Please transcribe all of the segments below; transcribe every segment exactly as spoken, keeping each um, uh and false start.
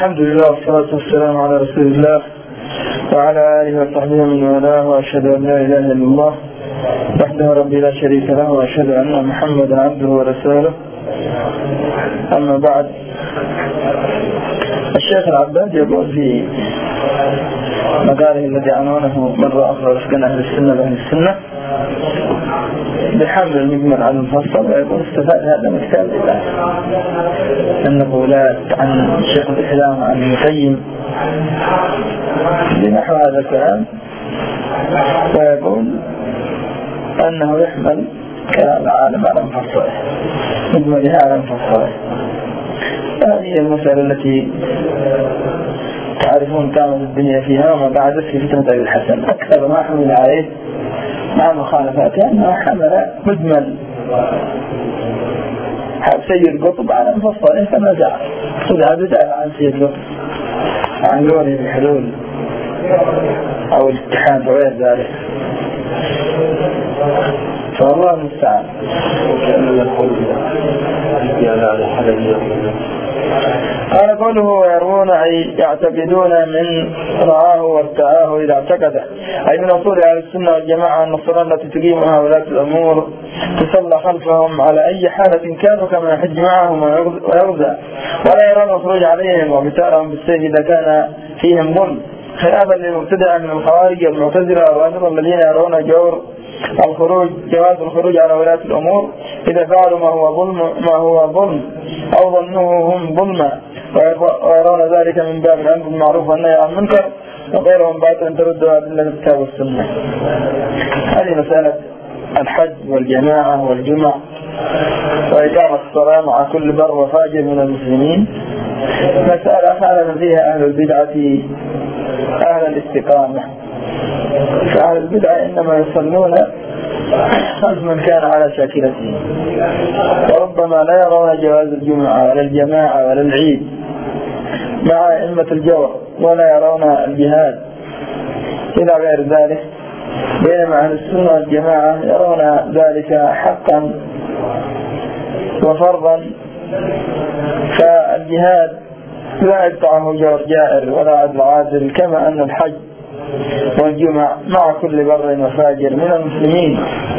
الحمد لله والصلاة والسلام على رسول الله وعلى آله وصحبه من والاه، وأشهد أن لا إله إلا الله وحده ربي لا شريك له، وأشهد أن محمدا عبده ورسوله. أما بعد، الشيخ العباد يقول في مقاله الذي عنوانه مرة أخرى رفقنا أهل السنة بأهل السنة بحمل المجمل على المفصل، ويقول استفاد هذا من كتاب الله أنه لا عن الشيخ الإسلام عن ابن القيم بنحو هذا الكلام، ويقول أنه يحمل كلام العالم على مفصله مجملها على مفصله. هذه المسألة التي تعرفون كانت الدنيا فيها وما بعدت في فتنة أبي الحسن. أكثر ما حمل عليه مع مخالفاته أنه حمل مجمل سيد قطب على مفصله كما زعم، خذ بدأ عن سيد قطب عن قوله بحلول أو الاتحاد وغير ذلك، فالله المستعان. قال قوله ويرون أي يعتقدون من رآه وارتعاه إذا اعتقده، أي من أصول أهل السنة والجماعة أن الصلاة التي تقيمها ولاة الأمور تصلى خلفهم على أي حالة كانوا، كما يحج معهم ويغزى، ولا يرون الخروج عليهم وقتالهم بالسيف إذا كان فيهم ظلم، خلافا للمبتدع من الخوارج والمعتزلة والرافضة الذين يرون جور الخروج جواز الخروج على ولاة الأمور إذا فعلوا ما هو ظلم ما هو ظلم أو ظنوه هم ظلما، ويرون ذلك من باب الأمر بالمعروف والنهي عن المنكر، وغيرهم باطل ترد أدلة الكتاب والسنة. هذه مسألة الحج والجماعة والجمع وإقامة الصلاة مع كل بر وفاجر من المسلمين مسألة خالف فيها أهل البدعة أهل الاستقامة، فأهل البدعة إنما يصلون خلف من كان على شاكلته، وربما لا يرون جواز الجمعة ولا الجماعة ولا العيد مع أئمة الجور، ولا يرون الجهاد إلى غير ذلك، بينما أهل السنة والجماعة يرون ذلك حقا وفرضا. فالجهاد لا يدفعه جور جائر ولا عدل عادل، كما أن الحج والجمع مع كل بر وفاجر من المسلمين.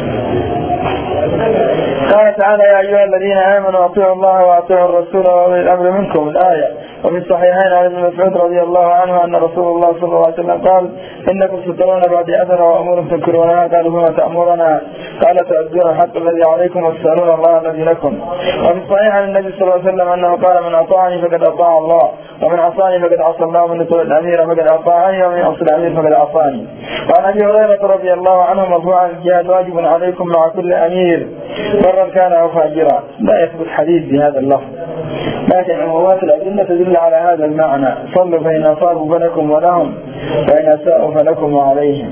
قال تعالى يا أيها الذين آمنوا أطيعوا الله وأطيعوا الرسول وأولي الأمر منكم، الآية. وفي الصحيحين عن ابن مسعود رضي الله عنه أن رسول الله صلى الله عليه وسلم قال إنكم سترون بعد أثر وأمور تنكرونها، قالوا فما تأمرنا؟ قال تؤدون الحق الذي عليكم وتسألون الله الذي لكم. وفي الصحيح عن النبي صلى الله عليه وسلم أنه قال من أطاعني فقد أطاع الله، ومن عصاني فقد عصى الله، ومن يطيع الأمير فقد أطاعني، ومن يعصي الأمير فقد عصاني. وعن أبي هريرة رضي الله عنه مرفوعا الجهاد واجب عليكم مع كل أمير برا كان أو فاجرا. لا يثبت حديث بهذا اللفظ، لكن عمومات الأدلة تدل على هذا المعنى: صلوا فإن أصابوا فلكم ولهم، وإن أساءوا فلكم وعليهم.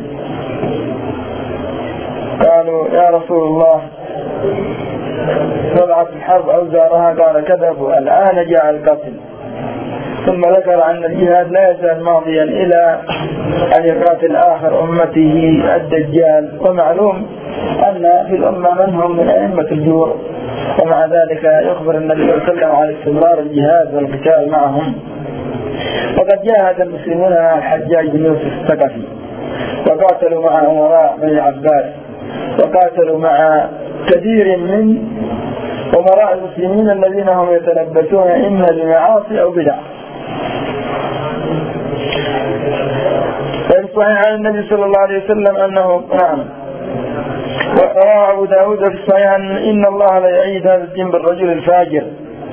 قالوا يا رسول الله وضعت الحرب أوزارها، قال كذبوا، الآن جاء القتل. ثم ذكر أن الجهاد لا يزال ماضيا إلى أن يقاتل آخر أمته الدجال، ومعلوم أن في الأمة من هم من أئمة الجور، ومع ذلك يخبر النبي صلى الله عليه وسلم على استمرار الجهاد والقتال معهم. وقد جاهد المسلمون الحجاج بن يوسف الثقفي، وقاتلوا مع أمراء بني عباس، وقاتلوا مع كثير من أمراء المسلمين الذين هم يتلبسون إما بمعاصي أو بدع. وفي الصحيح عن النبي صلى الله عليه وسلم أنه نعم وروى أبو داود في الصحيح إن الله لا يعيد هذا الدين بالرجل الفاجر.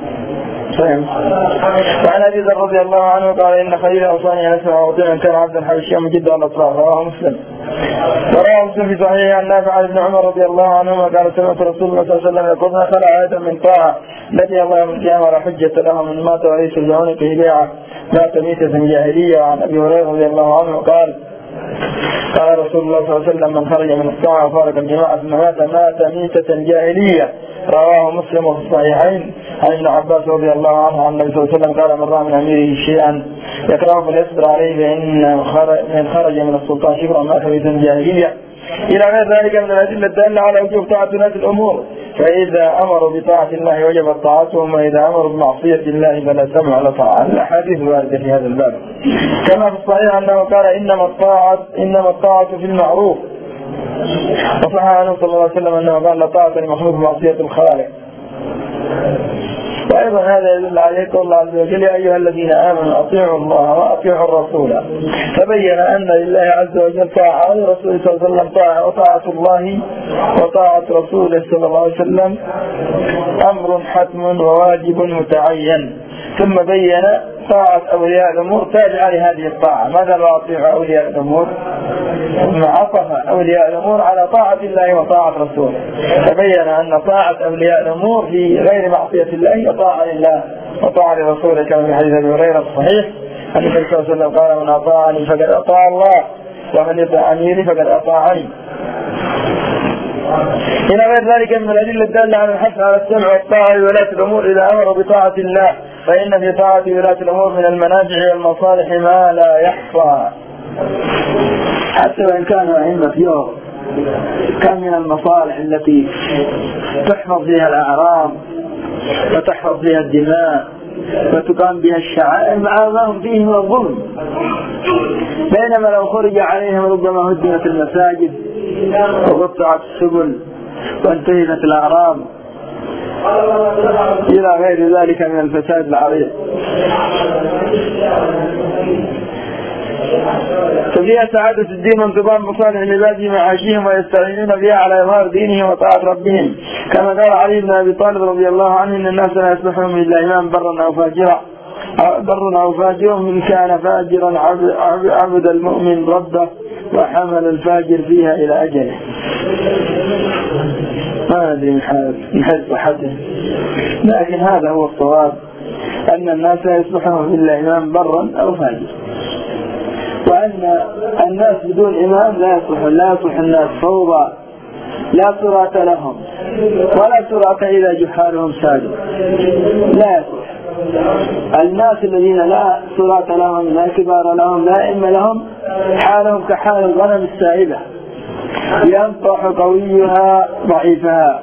وعن أبي ذر رضي الله عنه قال إن خليل أوصاني أن أسمع وأطيع إن كان عبدا حبشيا مجدا على الأطراف، رواه مسلم. ورواه مسلم في صحيح عن نافع عن ابن عمر رضي الله عنهما قال سمعت رسول الله صلى الله عليه وسلم يقول ما خلع آدم من طاعة التي الله يوم القيامة ولا حجة له من مات وليس بعنقه بيعة مات ميتة جاهلية. وعن أبي هريرة رضي الله عنه قال قال رسول الله صلى الله عليه وسلم من خرج من الطاعة وفارق الجماعة ثم مات مات ميتة جاهلية، رواه مسلم. وفي الصحيحين عن ابن عباس رضي الله عنه عن النبي صلى الله عليه وسلم قال من رأى من أميره شيئا يكره فليصبر عليه، فإن من خرج من السلطان شبرا مات ميتة جاهلية. إلى غير ذلك من الأدلة الدالة على وجوب طاعة ولاة الأمور، فإذا أمروا بطاعة الله وجبت طاعتهم، وإذا أمروا بمعصية الله فلا سمع ولا طاعة. الأحاديث واردة في هذا الباب، كما في الصحيح أنه قال إنما الطاعة إنما الطاعة في المعروف، وصح عنه صلى الله عليه وسلم أنه قال لا طاعة لمخلوق بمعصية الخالق. وأيضا هذا يدل عليه قول الله عز وجل يا أيها الذين آمنوا أطيعوا الله وأطيعوا الرسول، فبين أن لله عز وجل طاعة ولرسوله صلى الله عليه وسلم طاعة، وطاعة الله وطاعة رسوله صلى الله عليه وسلم أمر حتم وواجب متعين. ثم بين طاعة أولياء الأمور تابعة لهذه الطاعة، ماذا لا أطيع أولياء الأمور؟ ثم عطف أولياء الأمور على طاعة الله وطاعة رسوله، فبين أن طاعة أولياء الأمور في غير معصية الله وطاعة لله وطاعة لرسوله، كما في حديث أبي هريرة الصحيح أن النبي صلى الله عليه وسلم قال من أطاعني فقد أطاع الله ومن يطع أميري فقد أطاعني. إلى غير ذلك من الأدلة الدالة على الحث على السمع والطاعة لولاة الأمور إذا أمروا بطاعة الله، فإن في طاعة ولاة الأمور من المنافع والمصالح ما لا يحصى، حتى وإن كانوا أئمة يوم. كم من المصالح التي تحفظ فيها الأعراض وتحفظ فيها الدماء وتقام بها الشعائر، مع ما هم فيه من الظلم، بينما لو خرج عليهم ربما هدمت المساجد وقطعت السبل وانتهكت الأعراض إلى غير ذلك من الفساد العريض. ففيها سعادة الدين وانتظام مصالح العباد في معاشهم، ويستعينون بها على إظهار دينهم وطاعة ربهم، كما قال علي بن أبي طالب رضي الله عنه إن الناس لا يصلحون إلا إمام برا أو فاجرا بر أو فاجر، من كان فاجرا عبد المؤمن ربه وحمل الفاجر فيها إلى أجله. ما أدري من حيث حده، لكن هذا هو الصواب، أن الناس لا يصلحون إلا إمام برا أو فاجر، وأن الناس بدون إمام لا يصلح، لا يصلح الناس فوضى لا صراط لهم ولا صراط إذا جحالهم سادوا، لا يصلح. الناس الذين لا صراط لهم لا كبار لهم لا إم لهم حالهم كحال الغنم السائبة، ينطح قويها ضعيفها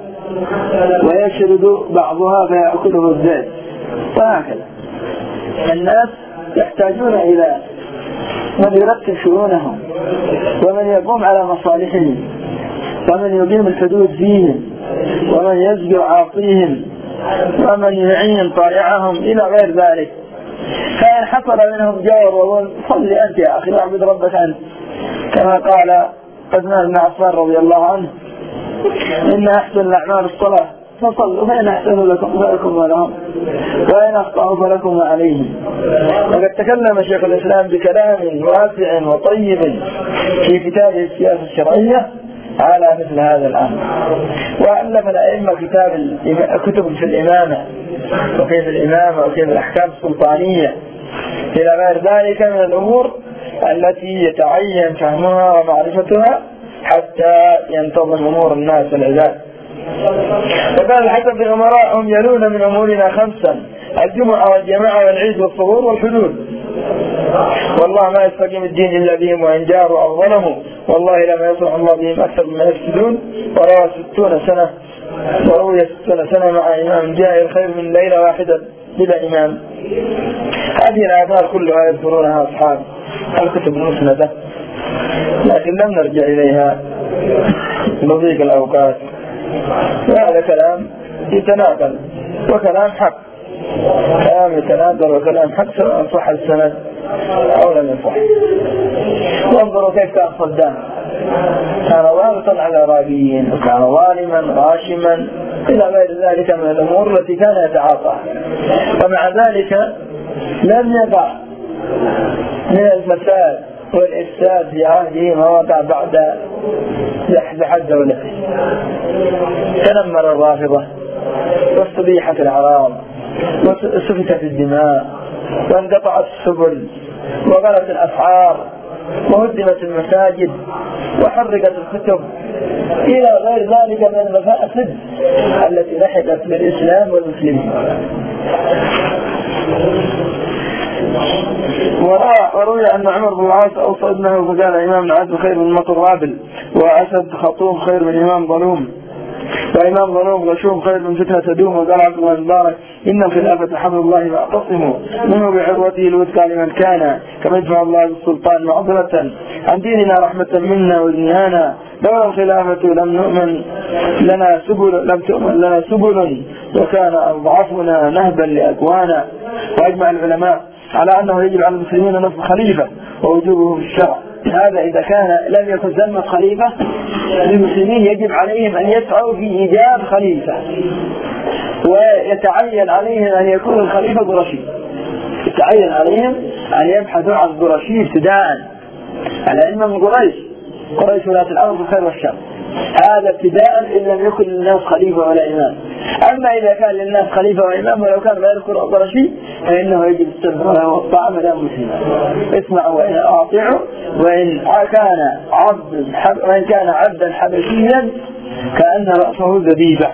ويشرد بعضها فيأكله الذئب، وهكذا. الناس يحتاجون إلى من يرتب شؤونهم ومن يقوم على مصالحهم ومن يقيم الحدود فيهم ومن يزجر عاصيهم ومن يعين طائعهم إلى غير ذلك. فإن حصل منهم جور وظلم صل أنت يا أخي واعبد ربك أنت، كما قال عثمان بن عفان رضي الله عنه إن أحسن الأعمال الصلاة فصلوا فإن أحسنوا لكم فلكم ولهم وإن أخطأوا فلكم وعليهم. وقد تكلم شيخ الإسلام بكلام واسع وطيب في كتابه السياسة الشرعية على مثل هذا الأمر، وألف الأئمة كتاب كتب في الإمامة وكيف الإمامة وكيف الأحكام السلطانية إلى غير ذلك من الأمور التي يتعين فهمها ومعرفتها حتى ينتظم أمور الناس والعباد. وقال الحسن بالأمراء هم يلون من أمورنا خمسا: الجمعة والجماعة والعيد والصغور والحدود، والله ما يستقيم الدين إلا بهم وإن جاروا أو ظلموا، والله لما يصلح الله بهم أكثر مما يفسدون. وروى ستون سنة وروي ستون سنة مع إمام جائر خير من ليلة واحدة بلا إمام. هذه الآثار كلها يذكرونها أصحاب الكتب المسندة، لكن لم نرجع إليها لضيق الأوقات، وهذا كلام يتناقل وكلام حق، كلام يتناقل وكلام حق سواء صح السند أو لم يصح. وانظروا كيف كان صدام، كان ضابطا على العراقيين وكان ظالما غاشما إلى غير ذلك من الأمور التي كان يتعاطاها، ومع ذلك لم يقع من الفساد والإفساد في عهده ما وقع بعد زحزح الدولة. تنمر الرافضة واستبيحت الأعراض وسفكت الدماء وانقطعت السبل وغلت الأسعار وهدمت المساجد وحرقت الكتب إلى غير ذلك من المفاسد التي لحقت بالإسلام والمسلمين. وروي أن عمر بن العاص أوصى ابنه فقال إمام عدل خير من مطر رابل، وأسد خطوم خير من إمام ظلوم، وإمام ظلوم غشوم خير من فتنة تدوم. وقال عبد الله المبارك إن الخلافة حمد الله فاعتصموا منه بعروته الوثقى لمن كان، كما يدفع الله بالسلطان معضلة عن ديننا رحمة منا ودنيانا. لولا الخلافة لم نؤمن لنا سبل لم تؤمن لنا سبل وكان أضعفنا نهبا لأكوانا. وأجمع العلماء على أنه يجب على المسلمين نصب خليفة ووجوبه في الشرع. هذا إذا كان لم يكن ثم خليفة للمسلمين يجب عليهم أن يسعوا في إيجاد خليفة، ويتعين عليهم أن يكون الخليفة قرشي، يتعين عليهم أن يبحثوا عن قرشي ابتداء على إنه من قريش، قريش ولاة الأمر بالخير والشر. هذا ابتداء إن لم يكن للناس خليفة ولا إمام. أما إذا كان للناس خليفة وإمام ولو كان غير قرشي فإنه يجب السمع والطاعة ما دام مسلما. اسمعوا وإن أطيعوا، وإن كان عبد وإن كان عبدا حبشيا كأن رأسه ذبيبة.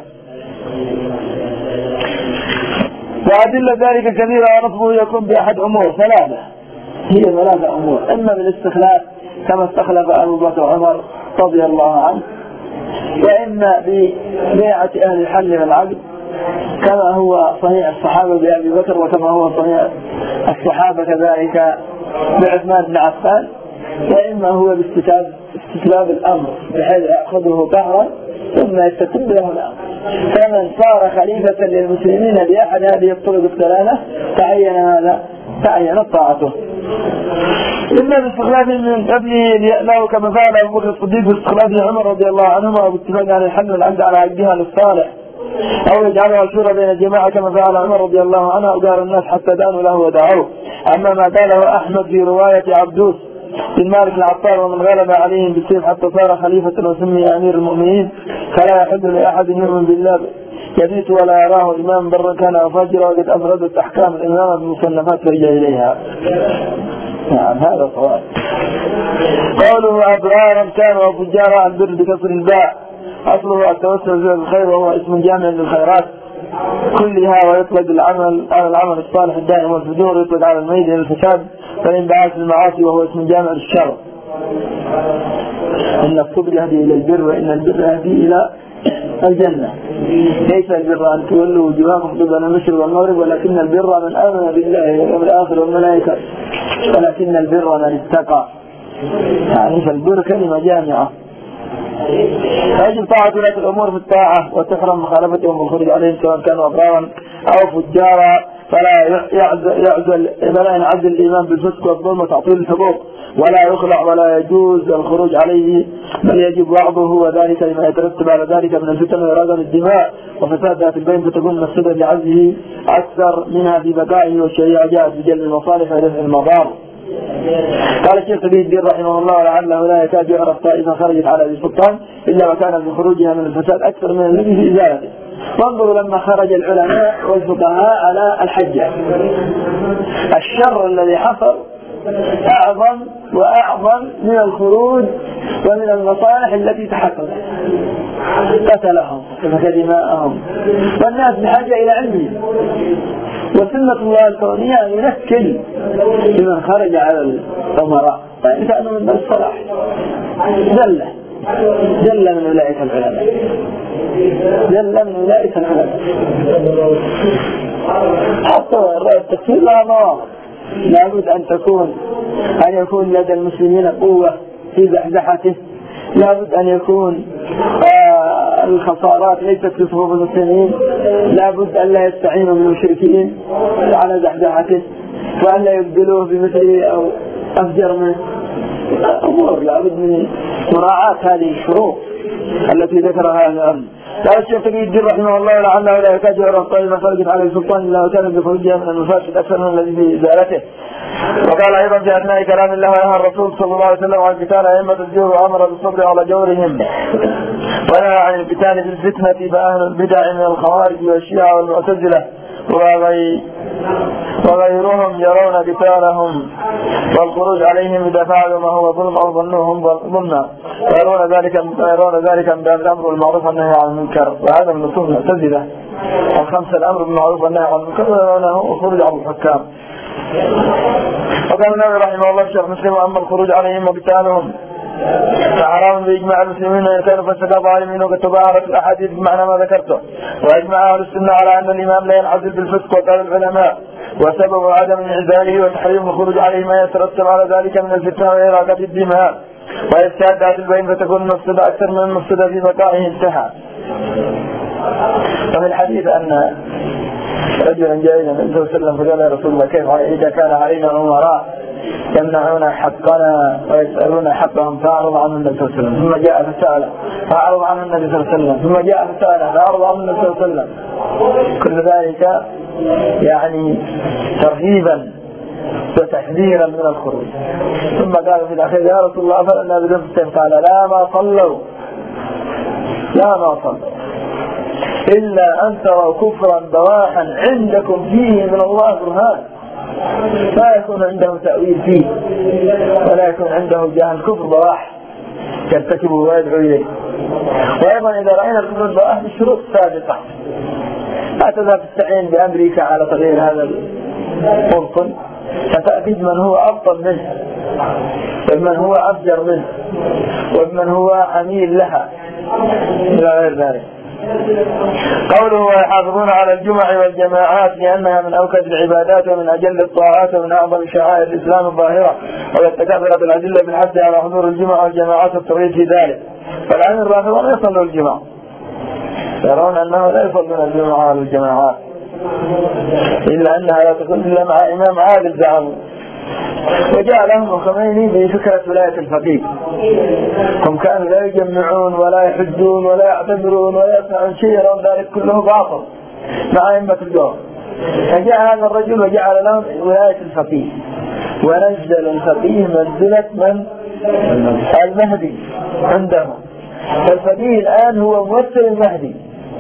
وأدلة ذلك كثيرة، ونصبه يكون بأحد أمور ثلاثة، هي ثلاثة أمور: إما بالاستخلاف كما استخلف أبو بكر وعمر رضي الله عنه، وإما ببيعة أهل الحل والعقد كما هو صحيح الصحابة بأبي بكر، وكما هو صحيح الصحابة كذلك بعثمان بن عفان، وإما هو باستتاب استتباب الأمر بحيث يأخذه قهرا ثم يستتب له الأمر. فمن صار خليفة للمسلمين بأحد هذه الطرق الثلاثة تعين هذا تعين طاعته. إما باستخلاف من قبله له كما فعل أبو بكر الصديق باستخلاف عمر رضي الله عنهما، وباتفاق على الحل والعقد على عقدها للصالح، أو يجعلها شورى بين الجماعة كما فعل عمر رضي الله عنه وقال الناس حتى دانوا له ودعوه. أما ما قاله أحمد في رواية عبدوس بن مالك العطار ومن غلب عليهم بالسيف حتى صار خليفة وسمي أمير المؤمنين، فلا يحد لأحد يؤمن بالله يبيت ولا يراه إمام برا كان أو فاجرا، وقد أفردت أحكام الإمامة بالمصنفات فرجع إليها. نعم هذا صواب. قوله أبرارا كانوا وفجارا عن بر بكسر الباء أصله التوسل بالخير، وهو اسم جامع للخيرات كلها، ويطلق العمل على العمل الصالح الدائم، والفجور يطلق على الميل إلى الفساد والانبعاث المعاصي، وهو اسم جامع للشر. إن الصبر يهدي إلى البر، وإن البر يهدي إلى الجنة. ليس البر أن تولوا وجوهكم قبل المشرق والمغرب، ولكن البر من آمن بالله واليوم الآخر والملائكة، ولكن البر من اتقى. يعني فالبر كلمة جامعة. فيجب طاعة ولاة الأمور في الطاعة، وتحرم مخالفتهم والخروج عليهم سواء كانوا أبرارا أو فجارا. فلا يعزل فلا ينعزل الإيمان بالفسق والظلم وتعطيل الحقوق، ولا يخلع ولا يجوز الخروج عليه، بل يجب وعظه، وذلك لما يترتب على ذلك من الفتن وإرادة الدماء وفساد ذات البين، فتكون مفسدة لعزه أكثر منها في بقائه. والشريعة جاءت بجلب المصالح ودفع المضار. قال الشيخ تبي الدين رحمه الله لعله لا يكاد يعرف طائفة خرجت على ابي سلطان إلا وكان في خروجها من الفساد أكثر من الذي في إزالته. وانظروا لما خرج العلماء والفقهاء على الحجة، الشر الذي حصل أعظم وأعظم من الخروج ومن المصالح التي تحققت. قتلهم وسفك دماءهم، والناس بحاجة إلى علمه. وسنة الله الكونية أن ينكل لمن خرج على الأمراء، فإن كانوا من الصلاح جل جل من أولئك العلماء، جل من أولئك العلماء. حتى التكفير لها مواقف، لابد أن تكون أن يكون لدى المسلمين قوة في زحزحته، لابد أن يكون آه الخسارات ليست في صفوف المسلمين، لابد أن لا يستعينوا بالمشركين على زحزحته، وأن لا يبدلوه بمثله أو أفجر منه. أمور لابد من مراعاة هذه الشروط التي ذكرها الأمن. قال الشيخ تقي الدين رحمه الله لعله لا يكاد يعرف طائفة خرجت على السلطان إلا وكان بخروجها من المفاسد أكثر من الذي في إزالته. وقال أيضا في أثناء كلام الله ونهى الرسول صلى الله عليه وسلم عن قتال أئمة الجور وأمر بالصبر على جورهم، ونهى عن القتال بالفتنة فأهل البدع من الخوارج والشيعة والمعتزلة وغيرهم يرون قتالهم والخروج عليهم إذا فعلوا ما هو ظلم أو ظنوهم ظلما، ويرون ذلك يرون ذلك من باب الأمر والمعروف والنهي عن المنكر. وهذا من نصوص المعتزلة الخمسة: الأمر بالمعروف والنهي عن المنكر، ويرونه الخروج على الحكام. وقال النبي رحمه الله الشيخ مسلم: أما الخروج عليهم وقتالهم فحرام بإجماع المسلمين إن كانوا فسقا ظالمين، وقد تظاهرت الأحاديث بمعنى ما ذكرته. وأجمع أهل السنة على أن الإمام لا ينعزل بالفسق. وقال العلماء: وسبب عدم انعزاله وتحريم الخروج عليه ما يترتب على ذلك من الفتنة وإراقة الدماء وإفساد ذات البين، فتكون المفسدة أكثر من المفسدة في بقائه. انتهى. وفي الحديث أن رجلا جاء إلى النبي صلى الله عليه وسلم فقال: يا رسول الله، كيف إذا كان علينا أمراء يمنعون حقنا ويسألون حقهم؟ فأعرض عنه النبي صلى الله عليه وسلم. ثم جاء فسأله فأعرض عنه النبي صلى الله عليه وسلم. ثم جاء فسأله فأعرض عنه النبي صلى الله عليه وسلم. كل ذلك يعني ترهيبا وتحذيرا من الخروج. ثم قال في الأخير: يا رسول الله، أفلنا بذنب؟ قال: لا ما صلوا لا ما صلوا إلا أن تروا كفرا بواحا عندكم فيه من الله برهان، لا يكون عنده تأويل فيه ولا يكون عنده جهل. كفر بواح يرتكبه ويدعو إليه. وأيضا إذا رأينا الكفر البواح بشروط سابقة، لا تذهب تستعين بأمريكا على تغيير هذا المنطق، فتأتي من هو أبطل منه ومن هو أفجر منه ومن هو عميل لها إلى غير ذلك. قوله: ويحافظون على الجمع والجماعات لأنها من أوكد العبادات ومن أجل الطاعات ومن أعظم شعائر الإسلام الظاهرة، وقد تكاثرت الأدلة بالحث على حضور الجمع والجماعات والترغيب في ذلك. فالآن الرافضة لا يصلوا الجمع، يرون أنه لا يصلون الجمع على الجماعات، إلا أنها لا تكون إلا مع إمام عادل زعموا. وجاء لهم الخميني بفكرة ولاية الفقيه. هم كانوا لا يجمعون ولا يحجون ولا يعتبرون ولا يفعلون شيء، يرون ذلك كله باطل مع أئمة الجوع. فجاء هذا الرجل وجعل لهم ولاية الفقيه، ونزل الفقيه منزلة من المهدي عندهم. فالفقيه الآن هو ممثل المهدي،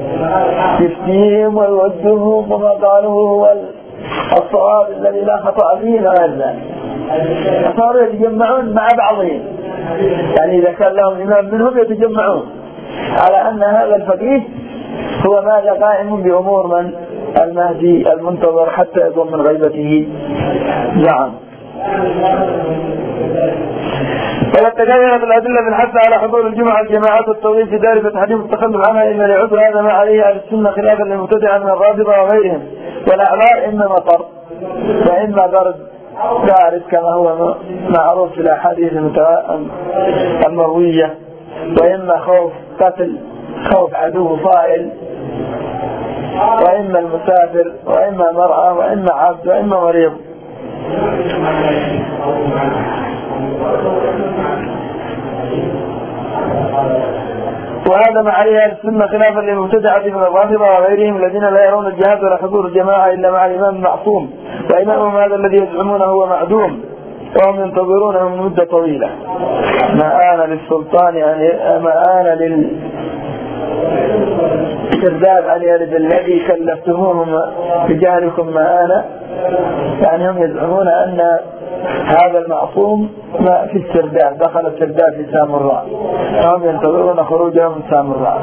يفتيهم ويوجههم وما قالوه هو الصواب الذي لا خطأ فيه لا يزال. صاروا يتجمعون مع بعضهم، يعني إذا كان لهم إمام منهم يتجمعون على أن هذا الفقيه هو ماذا قائم بأمور من المهدي المنتظر حتى يضم من غيبته. نعم. وقد تكاثرت الأدلة بالحث على حضور الجمعة الجماعات والتوظيف في ذلك وتحريم التخلف عنها، إما لعذر هذا ما عليه أهل السنة خلافا للمبتدعة من الرافضة وغيرهم. والأعذار إما مطر وإما برد بارد كما هو معروف في الأحاديث المروية، وإما خوف قتل، خوف عدو فائل، وإما المسافر، وإما مرأة، وإما عبد، وإما مريض. وهذا ما عليه السنة خلافا للمبتدعة من الرافضة وغيرهم الذين لا يرون الجهاد ولا حضور الجماعة إلا مع الإمام المعصوم، وإمامهم هذا الذي يزعمونه هو معدوم، وهم ينتظرونه من مدة طويلة. ما آن للسلطان يعني ما آن للكذاب أن يرد الذي كلفتموهم بجهلكم ما آن، يعني هم يزعمون أن هذا المعصوم ما في السرداب، دخل السرداب في سامراء، فهم ينتظرون خروجهم من سامراء.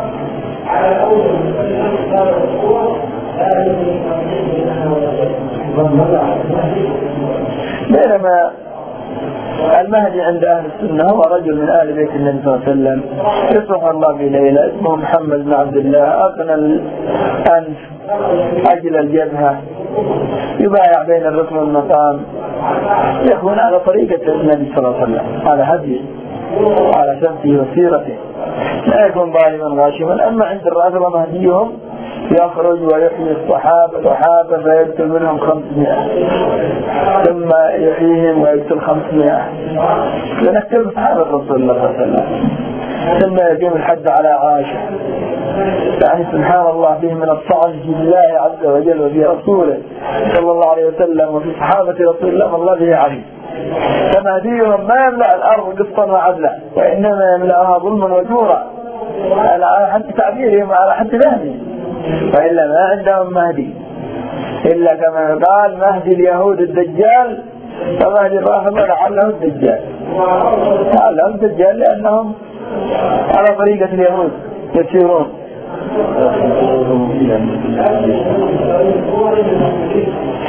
بينما المهدي عند أهل السنة هو رجل من آل بيت النبي صلى الله عليه وسلم يصلح الله في ليلة، اسمه محمد بن عبد الله، أقنى الأنف، أجل الجبهة، يبايع بين الركن والمقام، يكون على طريقة النبي صلى الله عليه وسلم، على هديه على سمته وسيرته، لا يكون ظالما غاشما. أما عند الرافضة مهديهم يخرج ويحيي الصحابة الصحابة فيقتل منهم خمسمائة، ثم يحييهم ويقتل خمسمائة، لنقتل صحابة رسول الله صلى الله عليه وسلم، ثم يقيم الحد على عائشة. يعني سبحان الله فيه من الطعن في الله عز وجل وفي رسوله صلى الله عليه وسلم وفي صحابة رسول الله والله به عليم. فمهديهم ما يملأ الأرض قسطا وعدلا، وإنما يملأها ظلما وجورا، على حد تعبيرهم على حد فهمهم، وإلا ما عندهم مهدي إلا كما قال مهدي اليهود الدجال، فمهدي الرافضة لعله الدجال، لعله الدجال لأنهم على طريقة اليهود يسيرون. لا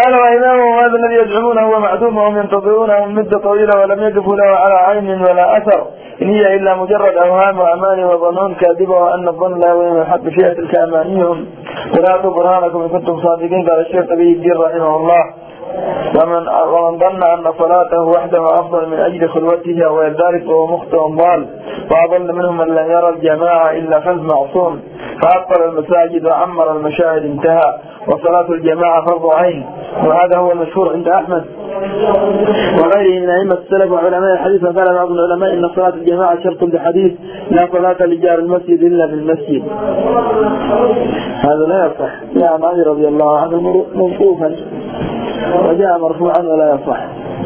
قال وإمامهم هذا الذي يزعمونه هو معدوم وهم ينتظرونه مدة طويلة ولم يقفوا له على عين ولا أثر، إن هي إلا مجرد أوهام وأماني وظنون كاذبة، وأن الظن لا يوهم الحق فيها تلك أمانيهم، ولا برهانكم إن كنتم صادقين. قال الشيخ تقي الدين رحمه الله ومن, ومن ظن أن صلاته وحده أفضل من أجل خلوته أو ذلك فهو مخطئ ضال، وأضل منهم من لم يرى الجماعة إلا فز معصوم، فأبطل المساجد وعمر المشاهد انتهى، وصلاة الجماعة فرض عين، وهذا هو المشهور عند أحمد وغيره من أئمة السلف وعلماء الحديث. وقال بعض العلماء إن صلاة الجماعة شرط بحديث لا صلاة لجار المسجد إلا في المسجد. هذا لا يصح. يعني علي رضي الله عنه موقوفا وجاء مرفوعا ولا يصح،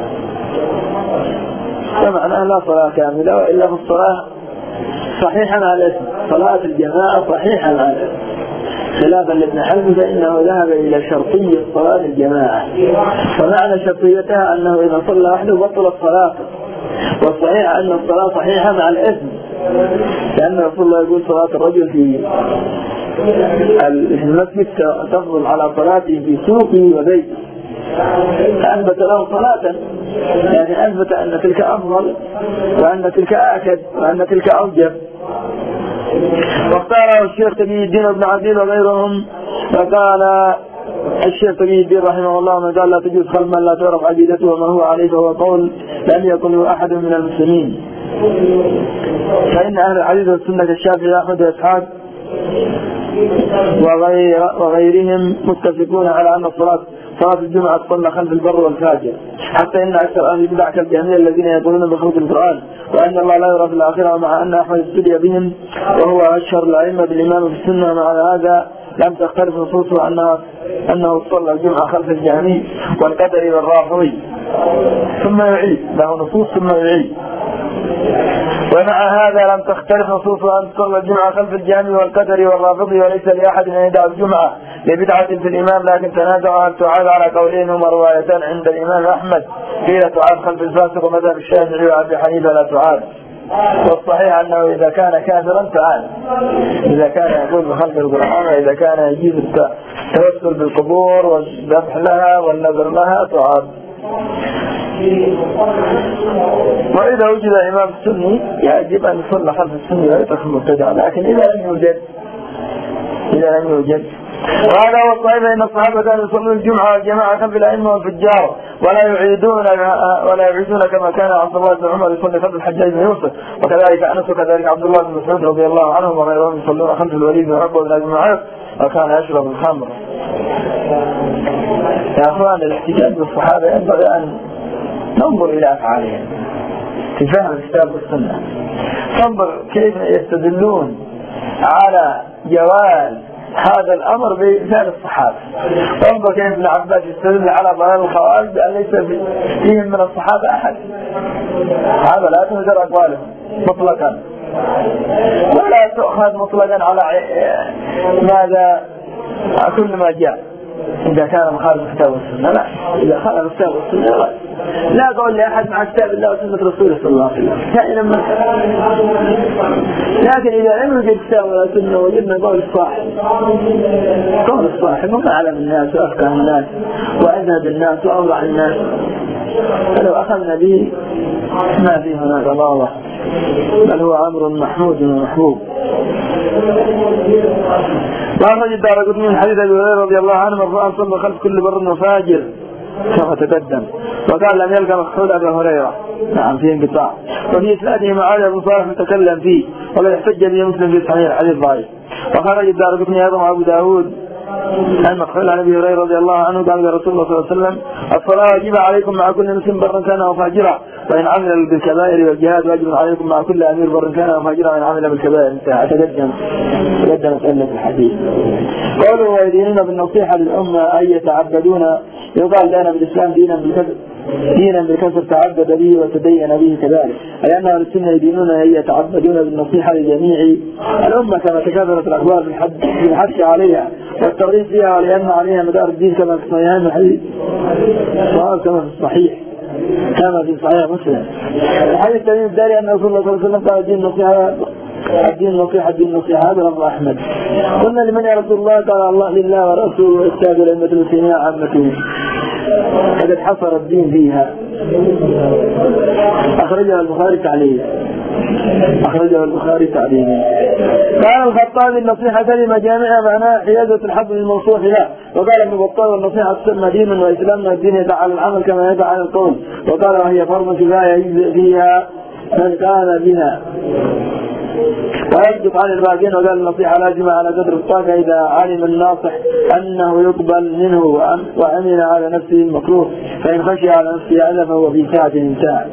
فمعناه لا صلاة كاملة، وإلا في الصلاة صحيحا على الاسم، صلاة الجماعة صحيحا على الاسم، خلافا لابن حزم فإنه ذهب إلى شرطية صلاة الجماعة، فمعنى شرطيتها أنه إذا صلى وحده بطلت صلاته، والصحيح أن الصلاة صحيحة مع الاسم، لأن رسول الله يقول صلاة الرجل في المسجد تفضل على صلاته في سوقه وبيته، فأثبت له صلاة، يعني أثبت أن تلك أفضل وأن تلك أكد وأن تلك أوجب. واختاره الشيخ تقي الدين ابن عديل وغيرهم، فقال الشيخ تقي الدين رحمه الله من قال لا تجوز خلف من لا تعرف عقيدته وما هو عليه فهو قول لم يقله أحد من المسلمين، فإن أهل الحديث والسنة كالشافعي أحمد وإسحاق وغير وغيرهم متفقون على أن الصلاة صلاة الجمعة تصلى خلف البر والفاجر، حتى إن أكثر أهل البدع كالجهمية الذين يقولون بخلق القرآن وأن الله لا يرى في الآخرة، ومع أن أحمد ابتلي بهم وهو أشهر الأئمة بالإمام في السنة، مع هذا لم تختلف نصوصه أنه أنه صلى الجمعة خلف الجهمي والقدري والرافضي ثم يعيد، له نصوص ثم يعيد. ومع هذا لم تختلف نصوصه أن تصلى الجمعة خلف الجهمي والقدري والرافضي، وليس لأحد أن يدع الجمعة لبدعة في الإمام، لكن تنازعوا هل تعاد على قولين هما روايتان عند الإمام أحمد، قيل تعاد خلف الفاسق ومذهب الشافعي وأبي حنيفة لا تعاد، والصحيح أنه إذا كان كافرا تعاد، إذا كان يقول بخلق القرآن، وإذا كان يجيز التوسل بالقبور والذبح لها والنذر لها تعاد. وإذا وجد إمام سني يجب أن يصلى خلف السني ويترك المبتدع، لكن إذا لم يوجد إذا لم يوجد وهذا هو الصحيح أن الصحابة كانوا يصلون الجمعة والجماعة خلف الأئمة والفجار ولا يعيدون ولا يعيدون كما كان عبد الله بن عمر يصلي خلف الحجاج بن يوسف، وكذلك أنس وكذلك عبد الله بن مسعود رضي الله عنهم وغيرهم يصلون خلف الوليد بن عقبة بن أبي معاذ وكان يشرب الخمر. يا أخوان الاحتجاج بالصحابة ينبغي أن ننظر إلى أفعالهم في فهم الكتاب والسنة، تنظر كيف يستدلون على جواز هذا الأمر بفعل الصحابة، تنظر كيف ابن عباس يستدل على ضلال الخوارج بأن ليس فيهم من الصحابة أحد، هذا لا تنظر أقوالهم مطلقا ولا تؤخذ مطلقا على ماذا كل ما جاء إذا كان مخالف الكتاب والسنة، لا، إذا خالف الكتاب والسنة لا لا قول لأحد مع كتاب الله وسنة رسوله صلى الله عليه وسلم كائنا من. لكن إذا لم يوجد كتاب ولا سنة وجدنا قول الصاحب، قول الصاحب هم أعلم الناس وأفقه الناس وأزهد الناس وأوضع الناس، فلو أخذنا به ما فيه هناك ضالة، بل هو أمر محمود ومحبوب. وأخرج الدارقطني من حديث أبي هريرة رضي الله عنه مرفوعا صلى خلف كل بر وفاجر كما تقدم، وقال لم يلقى مكحول أبي هريرة، نعم فيه انقطاع، وفي إسناده معاذ بن صالح متكلم فيه وقد احتج به مسلم في صحيح الحديث ضعيف. وخرج الدارقطني أيضا أبو داود عن مكحول عن أبي هريرة رضي الله عنه قال رسول الله صلى الله عليه وسلم الصلاة واجبة عليكم مع كل مسلم برا كان أو فاجرا، وإن عمل بالكبائر والجهاد واجب عليكم مع كل أمير برا كان أو فاجرا وإن عمل بالكبائر. تقدم تقدم سنة الحديث. قوله ويدينون بالنصيحة للأمة أي يتعبدون، يقال لنا بالإسلام دينا بالكسر دينا بالكسر تعبد به وتدين به كذلك، أي أنه السنة يدينون أي يتعبدون بالنصيحة لجميع الأمة كما تكاثرت الأخبار بالحث عليها والترغيب فيها، ولأن عليها مدار الدين كما في صحيحين الحديث كما في الصحيح كما في صحيح مسلم. الحديث التاني الداري أن رسول الله صلى الله عليه وسلم قال الدين نصيحة الدين نصيحة الدين نصيحة. هذا لفظ أحمد. قلنا لمن يا رسول الله؟ قال الله لله ورسوله والسادة لأمة المسلمين عامته. فقد حصر الدين فيها. أخرجها البخاري تعليلا أخرجها البخاري تعليلا. قال الخطابي: النصيحة كلمة جامعة معناها حيازة الحبل المنصوح له. وقال ابن بطال: والنصيحة تسمى دينا وإسلامنا الدين يدعى على العمل كما يدعى على القول. وقال: وهي فرض كفاية يجزئ فيها من كان بها ويسقط عن الباقين. وقال: النصيحة لازمة على قدر الطاقة إذا علم الناصح أنه يقبل منه وأمن على نفسه المكروه، فإن خشي على نفسه أذى فهو في ساعة انتهى.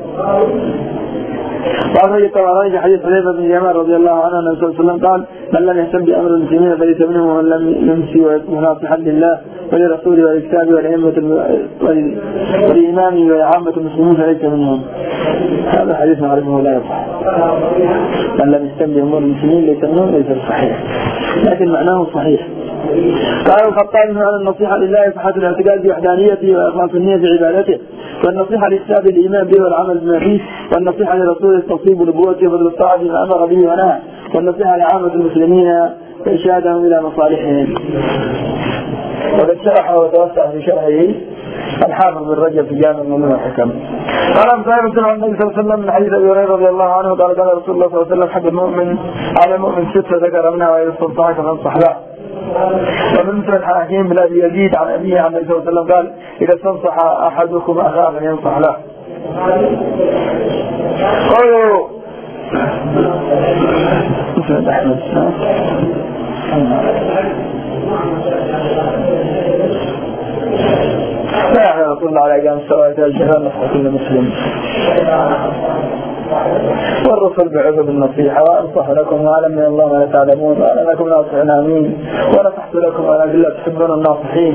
وأخرج الطبراني في حديث حذيفة بن اليمان رضي الله عنه أن النبي صلى الله عليه وسلم قال: من لم يهتم بأمر المسلمين فليس منهم، ومن لم يمسي ويكون ناصحا لله ولرسوله وللكتاب والأئمة ولإمامه وعامة المسلمين فليس منهم. هذا حديث نعرفه لا يصح. من لم يهتم بأمور المسلمين ليس منهم ليس صحيح، لكن معناه صحيح. قال الخطابي: معنى النصيحة لله صحة الاعتقاد بوحدانيته وإخلاص النية في عبادته، والنصيحة للساب الإيمان به والعمل بما فيه، والنصيحة لرسوله التصويب ونبوته وفضل الطاعة بما أمر به ونهى، والنصيحة لعامة المسلمين إرشادهم إلى مصالحهم. وقد شرح وتوسع في شرحه الحافظ بن رجب في جامع المؤمنين والحكم. قال ابن سعيد بن النبي صلى الله عليه وسلم من حديث ابي هريره رضي الله عنه قال: قال رسول الله صلى الله عليه وسلم: حق المؤمن على المؤمن ستة ذكر منها وإذا استنصحك فانصح له. ومن مثل الحاكم بن ابي يزيد عن ابيه عن النبي صلى الله عليه وسلم قال: إذا استنصح أحدكم أخاه فلينصح له. قالوا مسند أحمد لا يعلم رسول الله عليه قام السواء الجهال نصح كل مسلم، والرسل بعذب النصيحة: وأنصح لكم وأعلم من الله ما لا تعلمون، وأنا لكم ناصحين أمين، ونصحت لكم ولكن لا تحبون الناصحين.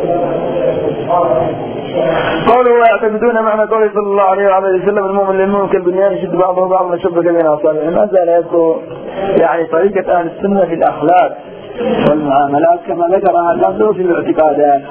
قالوا: ويعتقدون معنى قوله صلى الله عليه وعلى وسلم: المؤمن للمؤمن كالبنيان يشد بعضه بعضا شبك بين أصابعه. ما زال يذكر يعني طريقة أهل السنة في الأخلاق والمعاملات كما ذكرها الأخذ في الاعتقادات.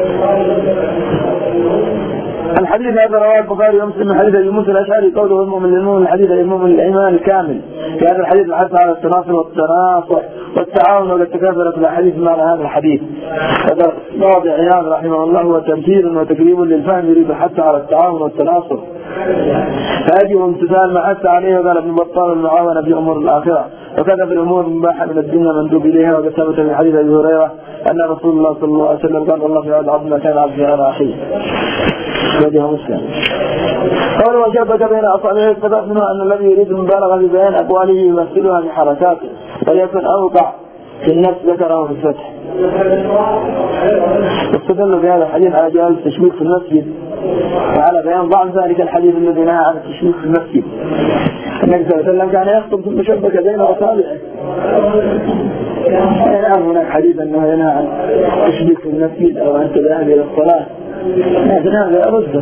الحديث هذا رواه البخاري ومسلم من حديث ابي موسى الاشعري قوله: المؤمن للمؤمن، الحديث المؤمن الايمان الكامل. في هذا الحديث الحث على التناصر والتناصح والتعاون، وقد تكاثرت الاحاديث معنى هذا الحديث. هذا واضع عياض رحمه الله هو تمثيل وتقريب للفهم يريد الحث على التعاون والتناصر، فيجب امتثال ما حث عليه. وقال ابن بطال: المعاونه في امور الاخره، وكذا في الامور المباحه من الدنيا مندوب اليها. وقد ثبت في حديث ابي هريره ان رسول الله صلى الله عليه وسلم قال: الله في عبد العبد ما كان عبد في على اخيه. وجه مسلم. قالوا: وشبك بين اصابعه اتفق منه ان الذي يريد المبالغه في بيان اقواله يمثلها في حركاته وليكن اوقع في النفس ذكره في الفتح. استدلوا بهذا الحديث على جواز التشبيك في المسجد وعلى بيان ضعف ذلك الحديث الذي نهى عن التشبيك في المسجد. النبي صلى الله عليه وسلم كان يخطب ثم شبك بين اصابعه. الآن هناك حديث أنه ينهى عن التشبيك في المسجد أو أن تذهب إلى الصلاة، لكن هذا أرده.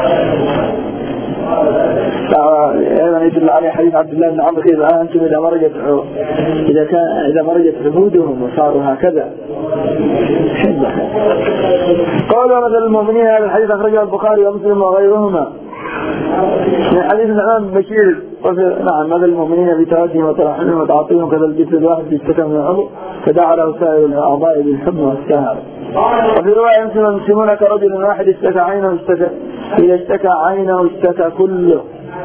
أيضا يدل عليه حديث عبد الله بن عمرو: كيف أنتم إذا مرجت إذا كان إذا مرجت عبودهم وصاروا هكذا. قالوا: مثل المؤمنين. هذا الحديث أخرجه البخاري ومسلم وغيرهما من حديث الإمام بشير. نعم: مثل المؤمنين بتوادهم وتراحمهم وتعاطيهم كذا الجسد الواحد يشتكى من العضو فدعا له سائر الأعضاء بالحب والسهر. وفي رواية: يمكن المسلمون كرجل واحد اشتكى عينه اشتكى إذا اشتكى عينه اشتكى كله،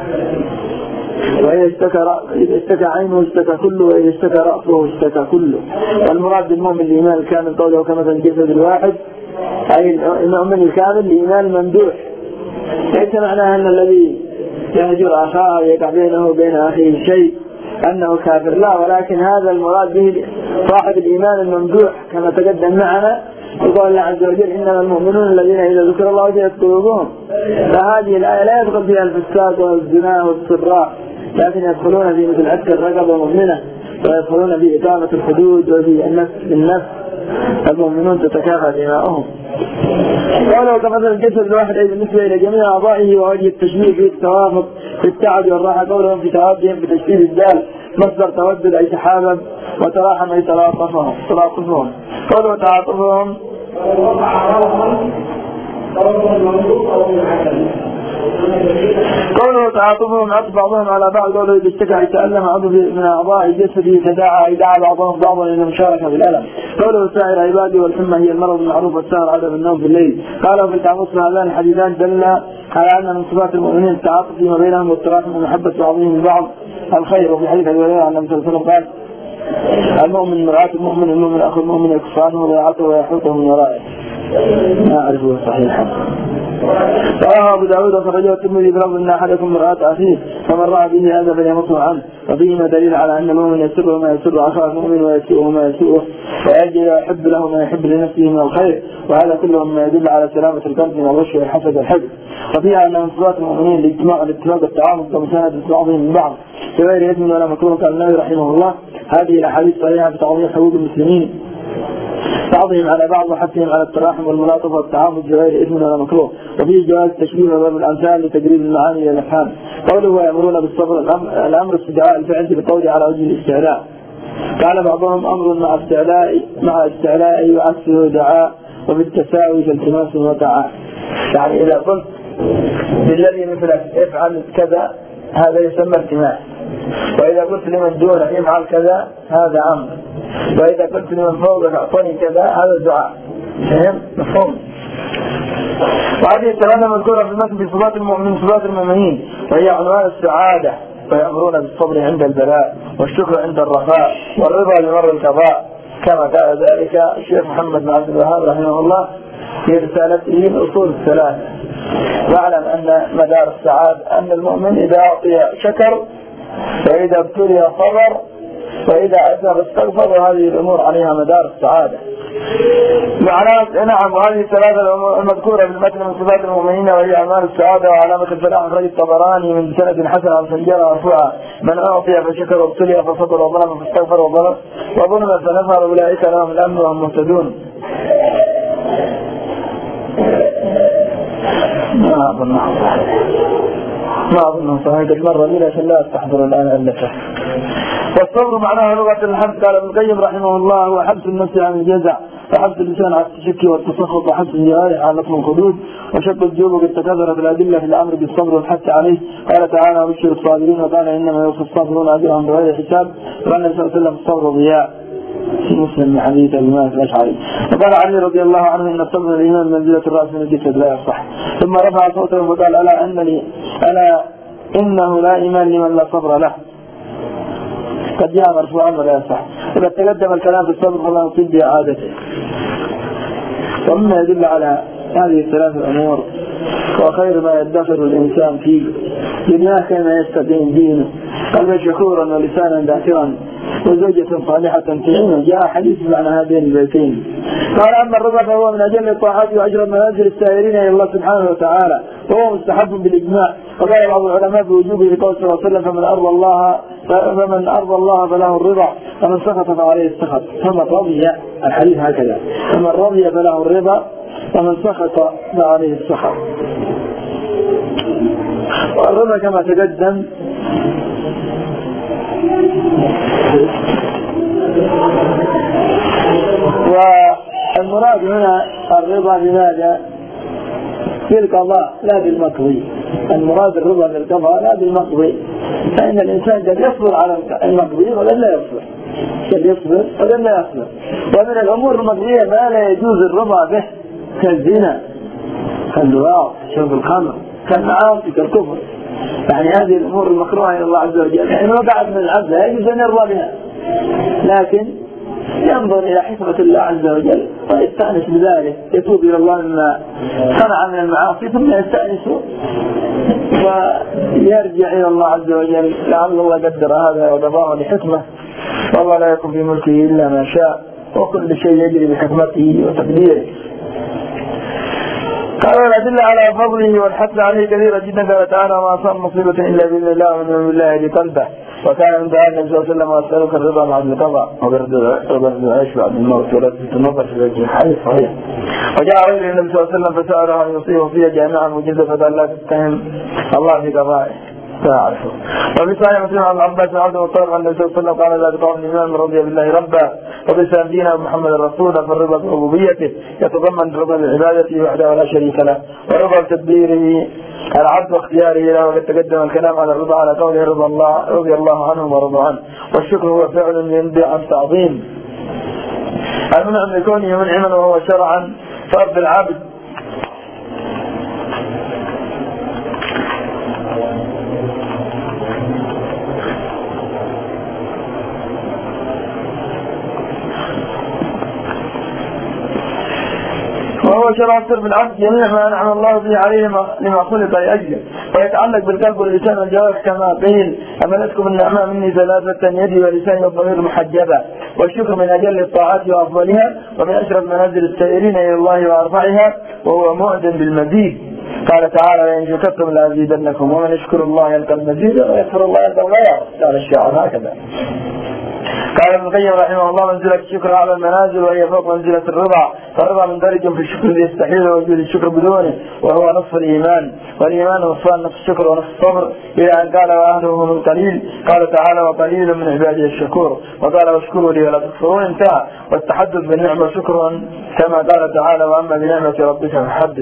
وإذا اشتكى إذا اشتكى عينه اشتكى كله، وإذا اشتكى رأسه اشتكى كله. والمراد بالمؤمن الإيمان الكامل قوله كمثل الجسد الواحد، أي المؤمن الكامل الإيمان الممدوح. ليس معناه أن الذي يهجر أخاه يقع بينه وبين أخيه شيء أنه كافر، لا، ولكن هذا المراد به صاحب الإيمان الممدوح كما تقدم معنا. يقول الله عز وجل: إنما المؤمنون الذين إذا ذكر الله وجلت قلوبهم. فهذه الآية لا يدخل فيها الفساد والزنا والسراء، لكن يدخلون في مثل عتق الرقبة مؤمنة، ويدخلون في إقامة الحدود وفي النفس بالنفس. المؤمنون تتكافى دماؤهم. قالوا: كمثل الجسد الواحد أي بالنسبة إلى جميع أعضائه، ووجه التشبيه في التوافق في التعب والراحة. قولهم في توادهم بتشبيه الدال مصدر تودد أي تحابب، وتراحم أي تلاطفهم تلاطفهم. قالوا: تعاطفهم قوله تعاطفهم عطف بعضهم على بعض، قوله إذا اشتكى يتألم عضو من أعضاء جسده تداعى يدعى بعضهم بعضا إلى المشاركة بالألم. قوله سائر عبادي والحمى هي المرض المعروف والسهر عدم النوم في الليل. قالوا في التعاطف هذان الحديثان دل على أن من صفات المؤمنين التعاطف فيما بينهم والتراحم ومحبة بعضهم لبعض الخير. وفي حديث أبي هريرة عن النبي صلى الله عليه وسلم قال: المؤمن مرآة المؤمن، المؤمن أخو المؤمن يكف عنه ويعطه ويحوطه من ورائه. ما أعرفه صحيحا. رواه أبو داود وخرجه الترمذي بلفظ أن أحدكم مرآة أخيه فمن رأى به هذا فليمصه عنه. وفيهما دليل على أن المؤمن يسره ما يسر أخاه المؤمن ويسوءه ما يسوءه، ويجب يحب له ما يحب لنفسه من الخير، وهذا كله مما يدل على سلامة القلب من الغش والحسد والحقد. وفيها أن من صفات المؤمنين الاجتماع والاتفاق والتعاون ومساندة بعضهم من بعض بغير إثم ولا مكروه. قال النبي رحمه الله: هذه الأحاديث صحيحة في تعظيم حقوق المسلمين بعضهم على بعض وحثهم على التراحم والملاطفة والتعامل بغير إثم ولا مكروه. وفيه جواز تشبيه وضرب الأمثال لتقريب المعاني إلى الأفهام. قوله ويأمرون بالصبر، الأمر استدعاء الفعل بالقول على وجه الاستعلاء. قال بعضهم أمر مع استعلاء مع استعلاء وعكسه دعاء، وبالتساوي فالتماس وتعاء. يعني إذا قلت بالذي مثلك افعل كذا هذا يسمى التماس، وإذا قلت لمن دونه افعل كذا هذا أمر، وإذا قلت لمن فوقك أعطني كذا هذا دعاء. فهم؟ مفهوم؟ وهذه الثلاثة مذكورة في المتن بصفات المؤمنين صفات المؤمنين، وهي عنوان السعادة. ويأمرون بالصبر عند البلاء، والشكر عند الرخاء، والرضا بمر القضاء، كما قال ذلك الشيخ محمد بن عبد الوهاب رحمه الله في رسالته الأصول الثلاثة. واعلم أن مدار السعادة أن المؤمن إذا أعطي شكر، وإذا ابتلي صبر، وإذا أذنب استغفر، وهذه الأمور عليها مدار السعادة. وعلامة نعم وهذه الثلاثة المذكورة في المتن من صفات المؤمنين وهي أعمال السعادة وعلامة الفلاح. أخرج الطبراني من سند حسن عن سنجارة مرفوعة: من أعطي فشكر وابتلي فصبر وظلم فاستغفر وظلم وظلم فنفر أولئك لهم الأمن وهم مهتدون. ما أظنه ما أظنه صحيح مرة لي عشان لا أستحضر الآن ألفه. والصبر معناه لغة الحمد. قال ابن القيم رحمه الله: هو حبس النفس عن الجزع، وحبس اللسان عن التشكي والتسخط، وحبس الجوارح عن لطم الخدود، وشق الجيوب. وقد تكاثرت الأدلة في الأمر بالصبر والحث عليه. قال تعالى: وبشر الصابرين، وقال: إنما يوفى الصابرون أجرهم بغير حساب. وقال النبي صلى الله عليه وسلم: الصبر ضياء، في مسلم من حديث أبي مالك الأشعري. وقال علي رضي الله عنه: إن الصبر الإيمان منزلة الرأس من الجسد لا يصح. ثم رفع صوته وقال: ألا أنني ألا إنه لا إيمان لمن لا صبر له. قد جاء مرفوعا ولا يصح. وقد تقدم الكلام في الصبر فلا نصيب بإعادته. ومما يدل على هذه الثلاث الأمور: وخير ما يدخر الإنسان في دنياه كما يستقيم دينه، قلبا شكورا ولسانا ذاكرا وزوجة صالحة تعينه. جاء حديث معنى هذين البيتين. قال: أما الرضا فهو من أجل الطاعات وأجر منازل السائرين إلى الله سبحانه وتعالى، وهو مستحب بالإجماع. وقال بعض العلماء بوجوبه قول صلى الله عليه وسلم: فمن أرضى الله فمن أرضى الله فله الرضا، فمن سخط فعليه السخط. فمن رضي، الحديث هكذا: فمن رضي فله الرضا، ومن سخط فعليه السخط. والرضا كما تقدم والمراد هنا الرضا بماذا؟ بالقضاء لا بالمقضي. المراد الرضا بالقضاء لا بالمقضي، فإن الإنسان قد يصبر على المقضي وقد لا يصبر، قد يصبر وقد لا يصبر. ومن الأمور المقضية ما لا يجوز الرضا به كالزنا، كاللواط، شرب الخمر، كالمعاصي، كالكفر. يعني هذه الأمور المكروهة إلى الله عز وجل، يعني وقعت من العبد لا يجوز أن يرضى بها، لكن ينظر إلى حكمة الله عز وجل ويستأنس بذلك، يتوب إلى الله مما صنع من المعاصي ثم يستأنس ويرجع إلى الله عز وجل، لعل الله قدر هذا وقضاه لحكمة، والله لا يكون في ملكه إلا ما شاء، وكل شيء يجري بحكمته وتقديره. قال: الأدلة على فضله والحث عليه كثيرة جدا. قال تعالى: ما أصاب مصيبة إلا بإذن الله ومن بالله لقلبه. وكان من دعاء النبي صلى الله عليه وسلم: وأسألك الرضا بعد القضاء وبرد العيش بعد الموت ولا تتنظر في وجه حديث صحيح. وجاء رجل النبي صلى الله عليه وسلم فسأله أن يصيب وصية جامعا مجزة، فقال: لا تتهم الله في قضائه تعرفه. وبسان مسلم عن عباس بن عبد المطلب عن النبي صلى الله عليه وسلم قال: لا تقوم الإيمان من رضي بالله ربا وبسان دينا محمد رسولا، فالرضا بربوبيته يتضمن رضا بعبادته وحده ولا شريك له، ورضا بتدبيره العبد واختياره له. وقد تقدم الكلام على الرضا على قوله رضي الله, رضي الله عنهم ورضوا عنه. والشكر هو فعل ينبع عن تعظيم المنعم لكونه منعما وهو شرعا فرض العبد. وهو شرع صرف العبد جميع ما أنعم الله به عليه لما خلق لأجله، ويتعلق بالقلب واللسان والجوارح كما قيل أملتكم النعماء مني ثلاثة يدي ولساني والضمير محجبا. والشكر من أجل الطاعات وأفضلها ومن أشرف منازل السائرين إلى الله وأرفعها، وهو مؤذن بالمزيد. قال تعالى وإن شكرتم لأزيدنكم ومن يشكر الله يلقى المزيد ويغفر الله يلقى الغير. قال الشاعر هكذا. قال ابن القيم رحمه الله منزلة الشكر على المنازل وهي فوق منزلة الرضا، فالرضا مندرج في الشكر يستحيل وجود الشكر بدونه وهو نصف الإيمان، والإيمان نصفان نصف الشكر ونصف الصبر، إلى أن قال وأهله من قليل. قال تعالى وقليل من عباده الشكور، وقال واشكروا لي ولا تكفرون انتهى. والتحدث بالنعمة شكر كما قال تعالى وأما بنعمة ربك فحدث.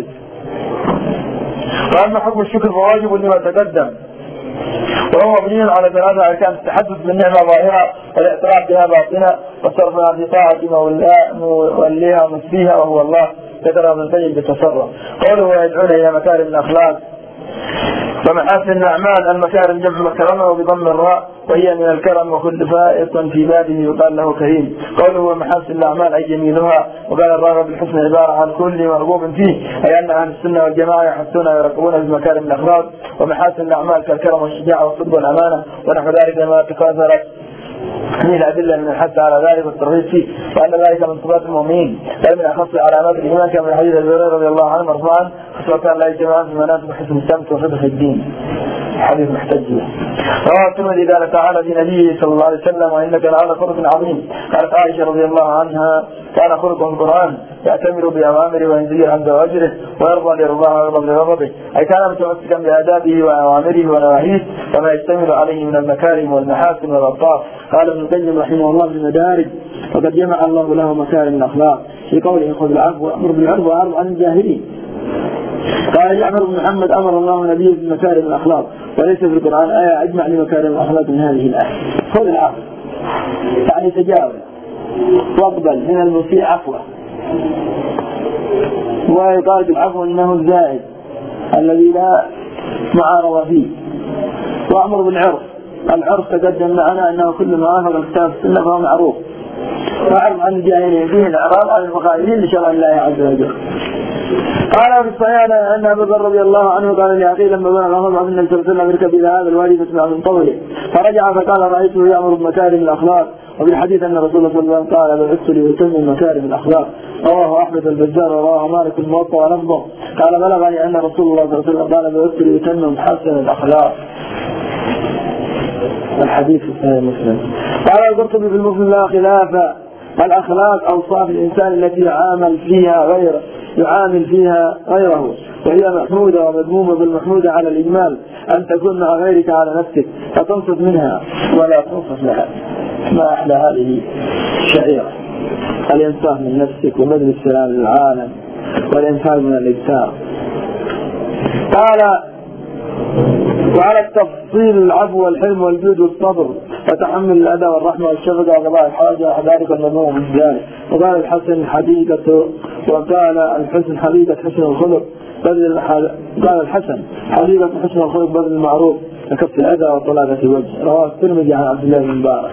وأما حكم الشكر فواجب لما تقدم، وهو مبني على ثلاثة أركان: التحدث بالنعمة ظاهرة، والاعتراف بها باطنة، وصرفها في طاعة موليها ومسفيها وهو الله. ذكر ابن القيم بالتصرف. قوله ويدعون إلى مكارم الأخلاق ومحاسن الأعمال. المكارم جمع مكرمة وبضم الراء، وهي من الكرم وكل فائط في بابه يقال له كريم. قوله ومحاسن الأعمال أي جميلها. وقال الراغب بالحسن عبارة عن كل مرغوب فيه، أي أن أهل السنة والجماعة يحسون ويرقبون بمكارم الأخلاق. ومحاسن الأعمال كالكرم والشجاعة والصدق والأمانة ونحو ذلك لما تكاثرت هذه الأدلة من الحث على ذلك والترغيب فيه، وأن ذلك من صفات المؤمنين، بل من أخص علامات الإيمان كما حديث أبي هريرة رضي الله عنه مرفوعا: خصلتان لا يجتمعان في مناسب حسن السمت وفقه الدين. حديث محتج به. رواه الترمذي قال تعالى في نبيه صلى الله عليه وسلم: وإنك لعلى خلق عظيم. قالت عائشة رضي الله عنها: كان خلقه القرآن يأتمر بأوامره وينزل عند أجره ويرضى لرضاه ويرضى لغضبه، أي كان متمسكا بآدابه وأوامره ونواهيه وما يشتمل عليه من المكارم والمحاسن والألطاف. قال ابن القيم رحمه الله في المدارج: وقد جمع الله له مكارم الأخلاق في قوله: خذ العفو وأمر بالعرف وأعرض عن الجاهلين. قال جعفر بن محمد: أمر الله نبيه بمكارم الأخلاق، وليس في القرآن آية أجمع لمكارم الأخلاق من هذه الآية. خذ العفو يعني تجاوز واقبل من المسيء عفوه، ويقال بالعفو أنه الزائد الذي لا معارضة فيه. وأمر بالعرف، العرف تقدم معنا أنه كل ما وافق الكتاب السنة فهو معروف. وأعرض عن الجاهلين فيه الإعراض عن المخالفين لشرع الله عز وجل. قال في الصحيح أن أبا ذر رضي الله عنه قال لأخيه لما بلغ غضب أن النبي صلى الله عليه وسلم يركب إلى هذا الوادي فاسمع من طوله، فرجع فقال: رأيته يأمر بمكارم الأخلاق. وفي الحديث أن رسول الله صلى الله عليه وسلم قال: بعثت لأتمم مكارم الأخلاق. رواه أحمد البزار ورواه مالك الموطأ ولفظه. قال: بلغني أن رسول الله صلى الله عليه وسلم قال: بعثت لأتمم حسن الأخلاق. الحديث في صحيح مسلم. قال القرطبي في المفهوم: لا خلاف، الأخلاق أوصاف الإنسان التي يعامل فيها غيره يعامل فيها غيره، وهي محمودة ومذمومة. بالمحمودة على الإجمال أن تكون مع غيرك على نفسك فتنصف منها ولا تنصف لها. ما أحلى هذه الشعيرة: الإنصاف من نفسك وبذل السلام للعالم والإنفاق من الإبتاع. قال: وعلى التفصيل العفو والحلم والجود والصبر وتحمل الأذى والرحمة والشفقة وقضاء الحاجة وذلك المذموم من ذلك. وقال الحسن حديقة وقال الحسن حديقة حسن الخلق بذل قال الحسن حديقة حسن الخلق بذل المعروف وكف الأذى وطلاقة الوجه. رواه الترمذي عن عبد الله بن مبارك.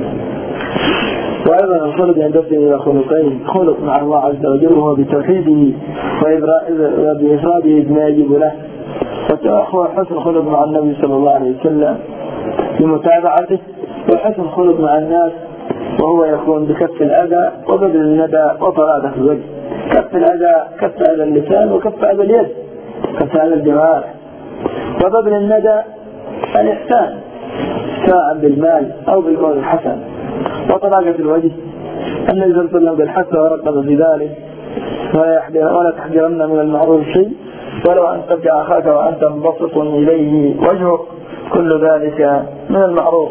وأيضا الخلق ينقسم إلى خلقين: خلق مع الله عز وجل وهو بتوحيده وبإفراده بما يجب له، وهو حسن خلق مع النبي صلى الله عليه وسلم بمتابعته، وحسن خلق مع الناس وهو يكون بكف الأذى وبذل الندى وطلاقة الوجه. كف الأذى كف أذى اللسان وكف أذى اليد، كف أذى الجوارح. وبذل الندى الإحسان سواء بالمال أو بالقول الحسن. وطلاقة الوجه النبي صلى الله عليه وسلم بالحث ورقب في ذلك: ولا تحجرن من المعروف شيء ولو أن تبقى أخاك وأنت مبسط إليه وجهك، كل ذلك من المعروف.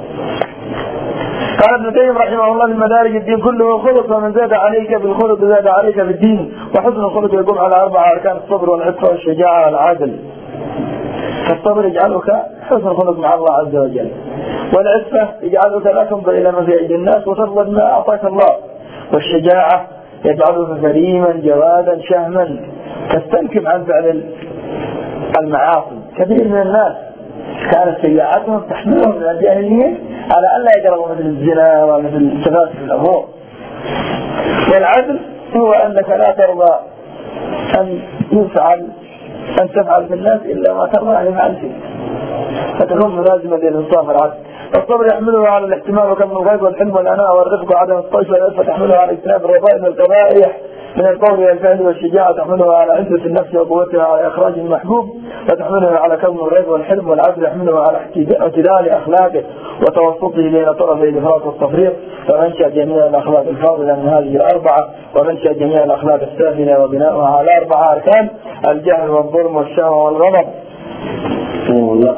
قال ابن القيم رحمه الله: من مدارج الدين كله خلق، ومن زاد عليك بالخلق زاد عليك بالدين. وحسن الخلق يقوم على أربع أركان: الصبر والعفة والشجاعة والعدل. فالصبر يجعلك حسن خلق مع الله عز وجل، والعفة يجعلك لا تنظر إلى ما في أيدي الناس وترضى بما أعطاك الله، والشجاعة يجعلك كريما جوادا شهما تستنكف عن فعل المعاصي. كثير من الناس كانت سيئاتهم تحملهم من الجاهلية على أن لا يجربوا مثل الزنا ومثل التفاسد في الأمور. والعدل هو أنك لا ترضى أن يفعل أن تفعل في الناس إلا ما ترضى أن يفعل فيه، فتكون ملازمة للإنصاف والعدل. الصبر يحمله على الاحتمال وكم الغيظ والحلم والأناء والرفق وعدم الطيش والعفة تحمله على اجتناب الرذائل والقبائح من القول والفعل، والشجاعة تحمله على عزة النفس وقوتها على إخراج المحبوب، وتحمله على كم الغيظ والحلم، والعدل يحمله على اعتدال أخلاقه وتوسطه بين طرفي الإفراط والتفريط، ومنشأ جميع الأخلاق الفاضلة من هذه الأربعة، ومنشأ جميع الأخلاق السافلة وبناؤها على أربعة أركان: الجهل والظلم والشهوة والغضب. والله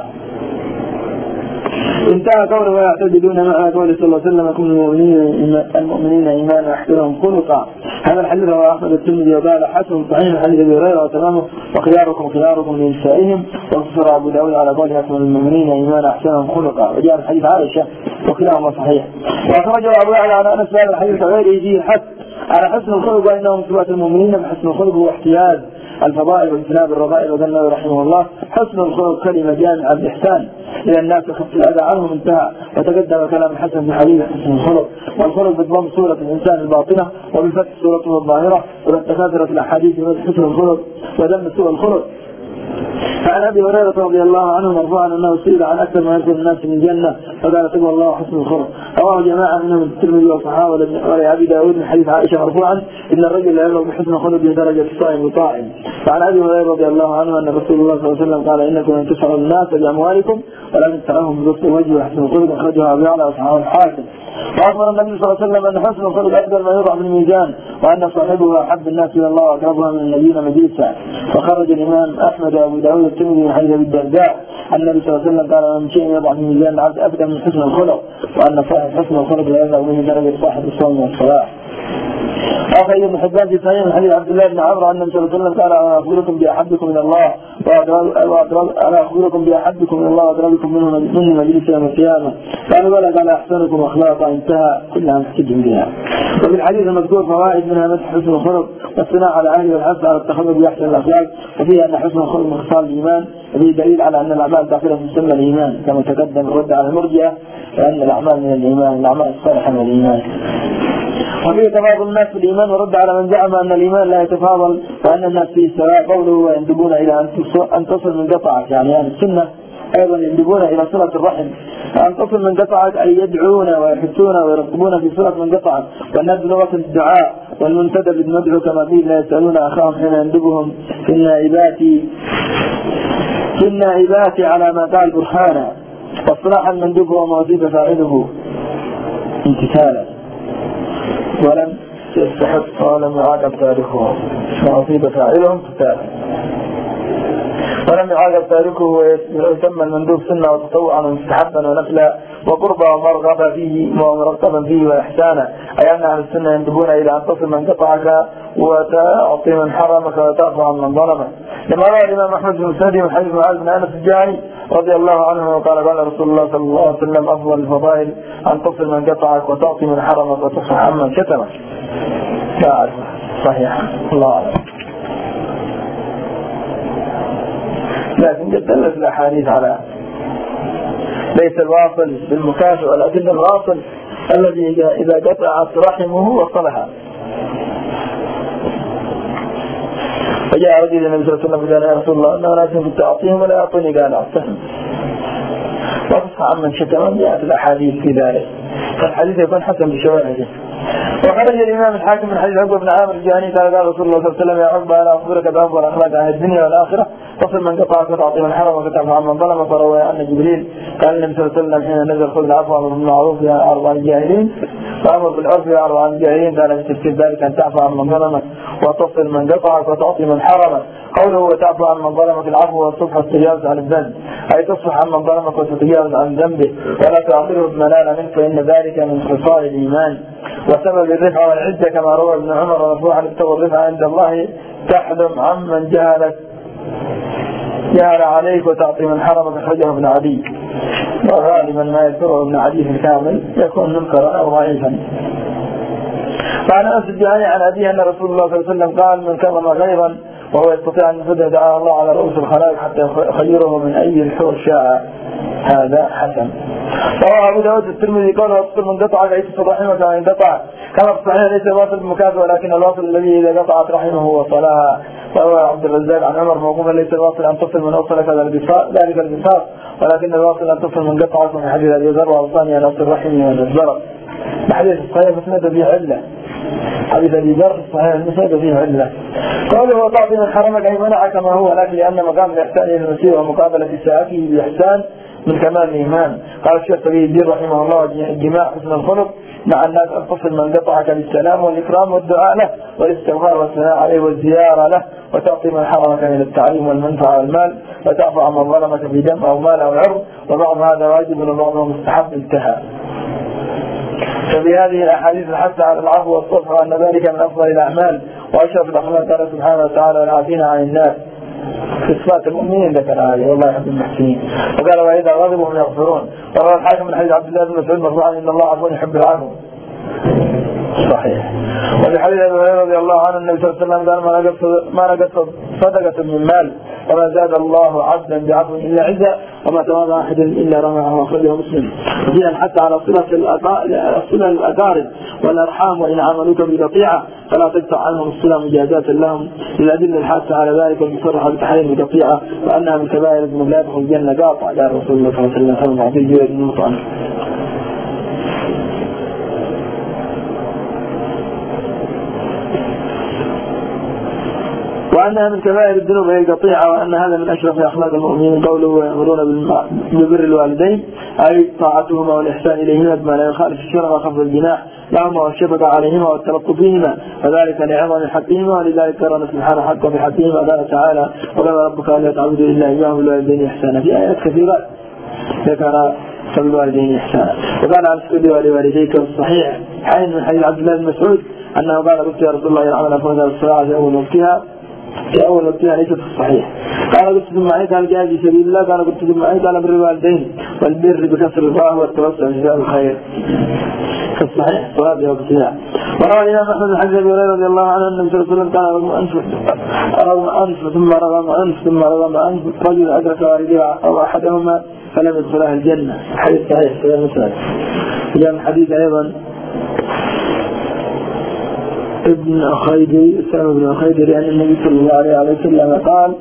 انتهى قوله ويعتدلون مع قول صلى الله عليه وسلم: كل المؤمنين المؤمنين إيمانا أحسنهم خلقا. هذا الحديث رواه أحمد الترمذي وقال حسن صحيح حديث أبي هريرة وتمامه: وخياركم خياركم لنسائهم. وفسر أبو داود على قول حسن المؤمنين إيمانا أحسنهم خلقا، وجاء في حديث عائشة وكلاهما صحيح. وأخرجه أبو يعلى عن أنس هذا الحديث غيره فيه حث على حسن الخلق، وإنهم صفات المؤمنين بحسن الخلق واحتياز الفضائل واجتناب الرذائل. وقال رحمه الله: حسن الخلق كلمة جامعة الإحسان إلى الناس وخف الأذى عنهم، انتهى. وتقدم كلام الحسن في حديث حسن الخلق. والخلق بضم صورة الإنسان الباطنة وبفتح صورته الظاهرة، وقد تكاثرت الأحاديث في حسن الخلق وذم سوء الخلق. فعن أبي هريرة رضي الله عنه مرفوعا أنه سئل عن أكثر ما يدخل الناس من الجنة فقال: تقوى الله وحسن الخلق. رواه جماعة منهم الترمذي وصححه ولأبي داود من حديث عائشة مرفوعا: إن الرجل لا يبلغ بحسن خلق بدرجة الصائم وطاعم. فعن أبي هريرة رضي الله عنه أن رسول الله صلى الله عليه وسلم قال: إنكم أن تسعوا الناس بأموالكم ولا تدفعوهم بلطف الوجه وحسن الخلق. أخرجه أبي يعلى وصححه الحاكم. وأخبر النبي صلى الله عليه وسلم أن حسن الخلق أفضل ما يوضع في الميزان، وأن صاحبه أحب الناس إلى الله وأقربها من النبيين مجلسا. وخرج الإمام أحمد وأبو داود الترمذي من حديث أبي الدرداء النبي صلى الله عليه وسلم قال: من شيء يضع في ميزان العبد أبدا من حسن الخلق، وأن صاحب حسن الخلق لا يبلغ به درجة صاحب الصوم والصلاة. أخرج ابن حبان في صحيح من حديث عبد الله بن عمرو أن النبي صلى الله عليه وسلم قال: أنا أخبركم بأحبكم من الله أنا أخبركم بأحبكم من الله وأقربكم منه مني مجلس يوم القيامة. قالوا: ولا قال: أحسنكم أخلاقا. انتهى. كلها محتج بها. وفي الحديث المذكور فوائد منها مدح حسن الخلق والثناء على أهله والحث على التخلق بأحسن الأخلاق، وفيها أن حسن الخلق من خصال الإيمان، وفيه دليل على أن الأعمال داخلة في مسمى الإيمان كما تقدم الرد على المرجئة لأن الأعمال من الإيمان، الأعمال الصالحة من الإيمان. وفيه تفاضل الناس في الإيمان ورد على من زعم أن الإيمان لا يتفاضل وأن الناس فيه سواء. قوله: ويندبون إلى أن تصل من قطعك، يعني أهل السنة أيضا يندبون إلى صلة الرحم. أن تصل من قطعك أي يدعون ويحثون ويرتبون في صلة من قطعك، والندب لغة الدعاء، والمنتدب المدعو كما قيل: لا يسألون أخاهم حين يندبهم في النائبات في النائبات على ما قال برهانا. والصلاح المندوب هو ما أصيب فاعله امتثالا ولم يستحق ولم يعاقب تاركه، ما أصيب فاعله امتثالا ولم يعاقب تاركه. ويسمى المندوب سنة وتطوعا ومستحبا ونفلا وقربا ومرغبا فيه ومرغبا فيه وإحسانا، أي أن أهل السنة يندبون إلى أن تصل من قطعك وتعطي من حرمك وتعفو عن من ظلمك. لما روى الإمام أحمد بن مسعود من حديث معاذ بن أنس الجهني رضي الله عنه وقال: قال رسول الله صلى الله عليه وسلم: أفضل الفضائل أن تصل من قطعك وتعطي من حرمك وتصفح عمن شتمك. لا أعرف صحيح، الله أعلم. لكن قد دلت الأحاديث على ليس الواصل بالمكافئ، ولكن الواصل الذي إذا قطعت رحمه وصلها. فجاء رجل النبي صلى الله عليه وسلم قال: يا رسول الله، أنا لازم كنت أعطيهم ولا أعطوني. قال: أعطهم وصفح عمن شتم. جاءت الأحاديث في ذلك، فالحديث يكون حسن بشواهده. وخرج الإمام الحاكم من حديث عقبة بن عامر الجهني قال: قال رسول الله صلى الله عليه وسلم: يا عقبة، ألا أخبرك بأفضل أخلاق أهل الدنيا والآخرة؟ تصل من قطعك وتعطي من حرم وتعفو عن من ظلم. فروى أن جبريل قال النبي صلى الله عليه وسلم حين نزل: خذ العفو وأمر بالمعروف يا أرض عن الجاهلين، فأمر بالعرف يا أرض عن الجاهلين. قال في تفسير ذلك أن تعفو عن من ظلمك وتصل من قطعك وتعطي من حرمك. قوله: وتعفو عن من ظلمك، العفو والصفح والتجاوز عن الذنب، أي تصفح عن من ظلمك وتتجاوز عن ذنبه ولا تعطيه بمنال منك، فإن ذلك من خصال الإيمان وسبب الرفعة والعزة، كما روى ابن عمر مرفوعا: ابتغوا الرفعة عند الله تحلم عمن جهلك جهل عليك وتعطي من حرمك أخرجه ابن عدي، وغالبا ما يذكره ابن عدي في الكامل يكون منكرا أو ضعيفا. فعن أنس الجهني عن أبيه أن رسول الله صلى الله عليه وسلم قال: من كظم غيظا وهو يستطيع أن يسده دعاه الله على رؤوس الخلائق حتى يخيره من أي الحور شاء. هذا حسن. رواه أبو داود الترمذي قال: أفطر من قطع ليس رحمك وإن انقطع، كما في الصحيح ليس الواصل بمكافئ ولكن الواصل الذي إذا قطعت رحمه وصلها. وروى عبد الرزاق عن عمر موقوفا: ليس الواصل أن تصل من أوصلك ذلك البساط، ولكن الواصل أن تصل من قطعك. من حديث أبي ذر: وأوصاني أن أصل رحمي وأن الزرق. الحديث الصحيح مسند فيه علة. حديث أبي ذر الصحيح مسند فيه علة. قوله: وتعطي من حرمك أي منعك ما هو لك، لأن مقام الإحسان إلى المسير ومقابلة ساعته بإحسان من كمال الإيمان. قال الشيخ تقي الدين رحمه الله: الجماع حسن الخلق مع الناس أن تصل من قطعك بالسلام والإكرام والدعاء له والاستغفار والثناء عليه والزيارة له، وتعطي من حرمك من التعليم والمنفعة والمال، وتعفو عن من ظلمك بدم أو مال أو عرض، وبعض هذا واجب وبعضه مستحب. انتهى. ففي هذه الأحاديث الحث على العفو والصفح، وأن ذلك من أفضل الأعمال وأشرف الأخلاق. قال سبحانه وتعالى: والعافين عن الناس. في صفات المؤمنين ذكر هذه: والله يحب المحسنين. وقال: وإذا غضبوا هم يغفرون. وروى الحاكم من حديث عبد الله بن مسعود مرفوعا: إن الله عفو يحب العفو. صحيح. وفي حديث أبي هريرة رضي الله عنه النبي صلى الله عليه وسلم قال: ما نقص صدقة من مال وما زاد الله عبدا بعفو إلا عزا، وما تواضع أحد إلا رفعه. أخرجه مسلم. وفيها حتى على صلة الصلة الأقارب والأرحام، وإن عملوك بقطيعة فلا تقطع عنهم الصلة مجازاة لهم، للأدلة الحاثة على ذلك المصرحة بتحريم القطيعة، وأنها من كبائر الذنوب لا يدخل الجنة قاطع. قال رسول الله صلى الله عليه وسلم: تعطي جواد المطعم. وأنها من كبائر الذنوب هي القطيعة، وأن هذا من أشرف أخلاق المؤمنين. قوله: ويأمرون ببر الوالدين أي طاعتهما والإحسان إليهما بما لا يخالف الشرع وخفض الجناح لهما والشفقة عليهما والتلطف بهما، فذلك لعظم حقهما، ولذلك كرم سبحانه حقه بحقهما. قال تعالى: وقال ربك ألا تعبدوا إلا إياه وبالوالدين إحسانا. في آيات كثيرة ذكر فبالوالدين إحسانا. وقال: عن سؤال ولوالديك في الصحيح حين من حديث عبد الله بن مسعود أنه قال: قلت يا رسول الله: العمل أفضل الصلاة في أول وقتها في أول وقتها ليست في الصحيح. قال: قلت ثم عيد قال: جاء في سبيل الله. قال: قلت ثم عيد قال: بر الوالدين والبر بكسر الراء والتوسع في جزاء الخير. في الصحيح صلاة في وقتها. وروى الإمام أحمد بن حنبل رضي الله عنه أن النبي صلى الله عليه وسلم قال: رغم أنف رغم أنف ثم رغم أنف ثم رغم أنف رجل أدرك والديه أو أحدهما فلم يدخلها الجنة. حديث صحيح في المسند. جاء حديث أيضا ابن أخيدي سلم ابن أخيدي لأن النبي صلى الله عليه وسلم قال: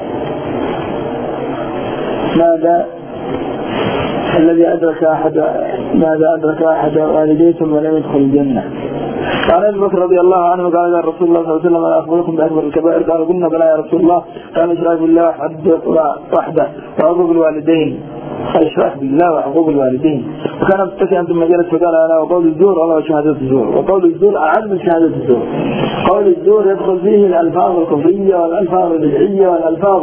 ماذا الذي أدرك أحد ماذا أدرك أحد والديه ثم لم يدخل الجنة. قال أبي بكر رضي الله عنه: قال: قال رسول الله صلى الله عليه وسلم: أنا أخبركم بأكبر الكبائر. قالوا: قلنا: بلى يا رسول الله. قال: إشراك بالله وحده وعقوق الوالدين. إشراك بالله وعقوق الوالدين. وكان متكئا ثم جلس فقال: أنا وقول الزور والله شهادة الزور. وقول الزور أعد من شهادة الزور. قول الزور يدخل فيه الألفاظ الكفرية والألفاظ البدعية والألفاظ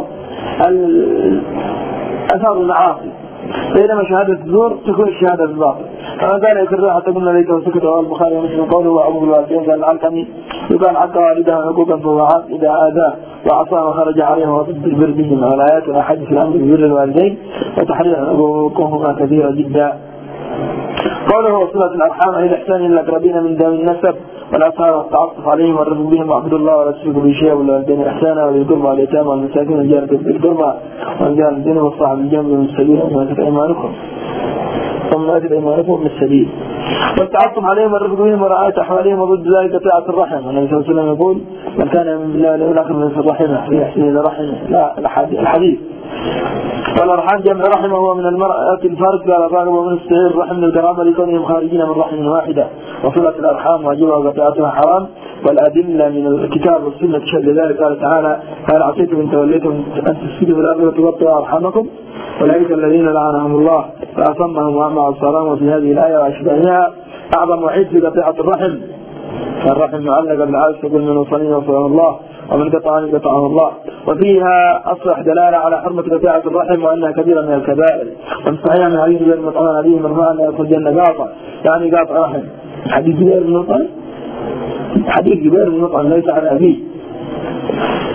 ألفاظ المعاصي، بينما شهادة الزور تكون الشهادة الباطل. فما قال يكرر حتى قلنا ليك وسكت. رواه البخاري ومسلم. قوله: وعقوق الوالدين قال العلقمي: يقال عق والده عقوقا فهو عاق إذا آذاه وعصاه وخرج عليه وضد البر بهما. والآيات والأحاديث الأمر ببر الوالدين وتحرير عقوقهما كثيرة جدا. قوله: وصلة الأرحام أي الإحسان إلى الأقربين من ذوي النسب والأصهار والتعطف عليهم والرفق بهم واعبدوا الله ولا تشركوا به شيئا والوالدين إحسانا وبالقربى واليتامى والمساكين والجار بالقربى والجار الدين والصاحب الجنب من السبيل وما أتت أيمانكم ثم أتت أيمانكم من السبيل والتعطف عليهم والرفق بهم ورعاية أحوالهم وضد ذلك قطيعة الرحم. والنبي صلى الله عليه وسلم يقول: من كان يؤمن بالله واليوم الآخر فليصل رحمه فليحسن إلى رحمه. لا الحديث. والأرحام جمع رحم هو من المرأة الفرد قال الراغب ومن السعير الرحم الكرامة لكونهم خارجين من رحم واحدة. وصلة الأرحام واجبة وقطيعتها حرام. والأدلة من الكتاب والسنة تشهد ذلك. قال تعالى: هل عصيتم إن توليتم أن تفسدوا في الأرض وتقطعوا أرحامكم أولئك الذين لعنهم الله فأصمهم وأعمى أبصارهم. وفي هذه الآية وأشباهها أعظم وعيد في قطيعة الرحم. فالرحم معلقة بالعرش يقول: من وصلني وصله الله ومن قطعني قطعه الله. وفيها أصرح دلالة على حرمة قطيعة الرحم وأنها كبيرة من الكبائر. والصحيح من حديث غير المطعم عليه مرفوعا أن يدخل الجنة قاطع يعني قاطع رحم. حديث غير المطعم حديث غير المطعم ليس عن أبيه.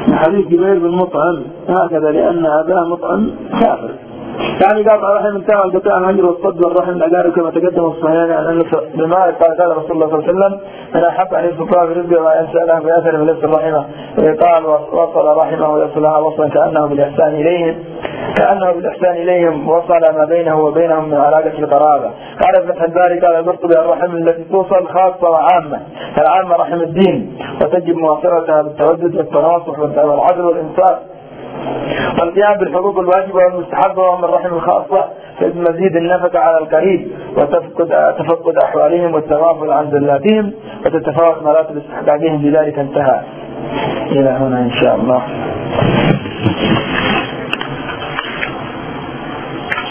حديث جبير بن مطعم هكذا لأن أباه مطعم كافر. يعني قاطع رحم انتهى القطاع الهجر والصد والرحم الأقارب كما تقدم الصحيحين عن أنس بما قال قال رسول الله صلى الله عليه وسلم من أحب أن يصفها برزقه وأن يسألها بأثر فليس الرحمة قال وصل رحمه ويصلها وصلا كأنه بالإحسان إليهم كأنه بالإحسان إليهم وصل ما بينه وبينهم من علاقة القرابة. قال فتح الباري قال الرتب الرحم التي توصل خاصة وعامة. العامة رحم الدين وتجب مواصلتها بالتودد والتناصح والعدل والإنصاف والقيام بالحقوق الواجبة والمستحبة وهم الرحم الخاصة في مزيد النفقة على القريب وتفقد تفقد أحوالهم والتغافل عن زلاتهم وتتفاوت مراتب استحقاقهم. بذلك انتهى إلى هنا إن شاء الله.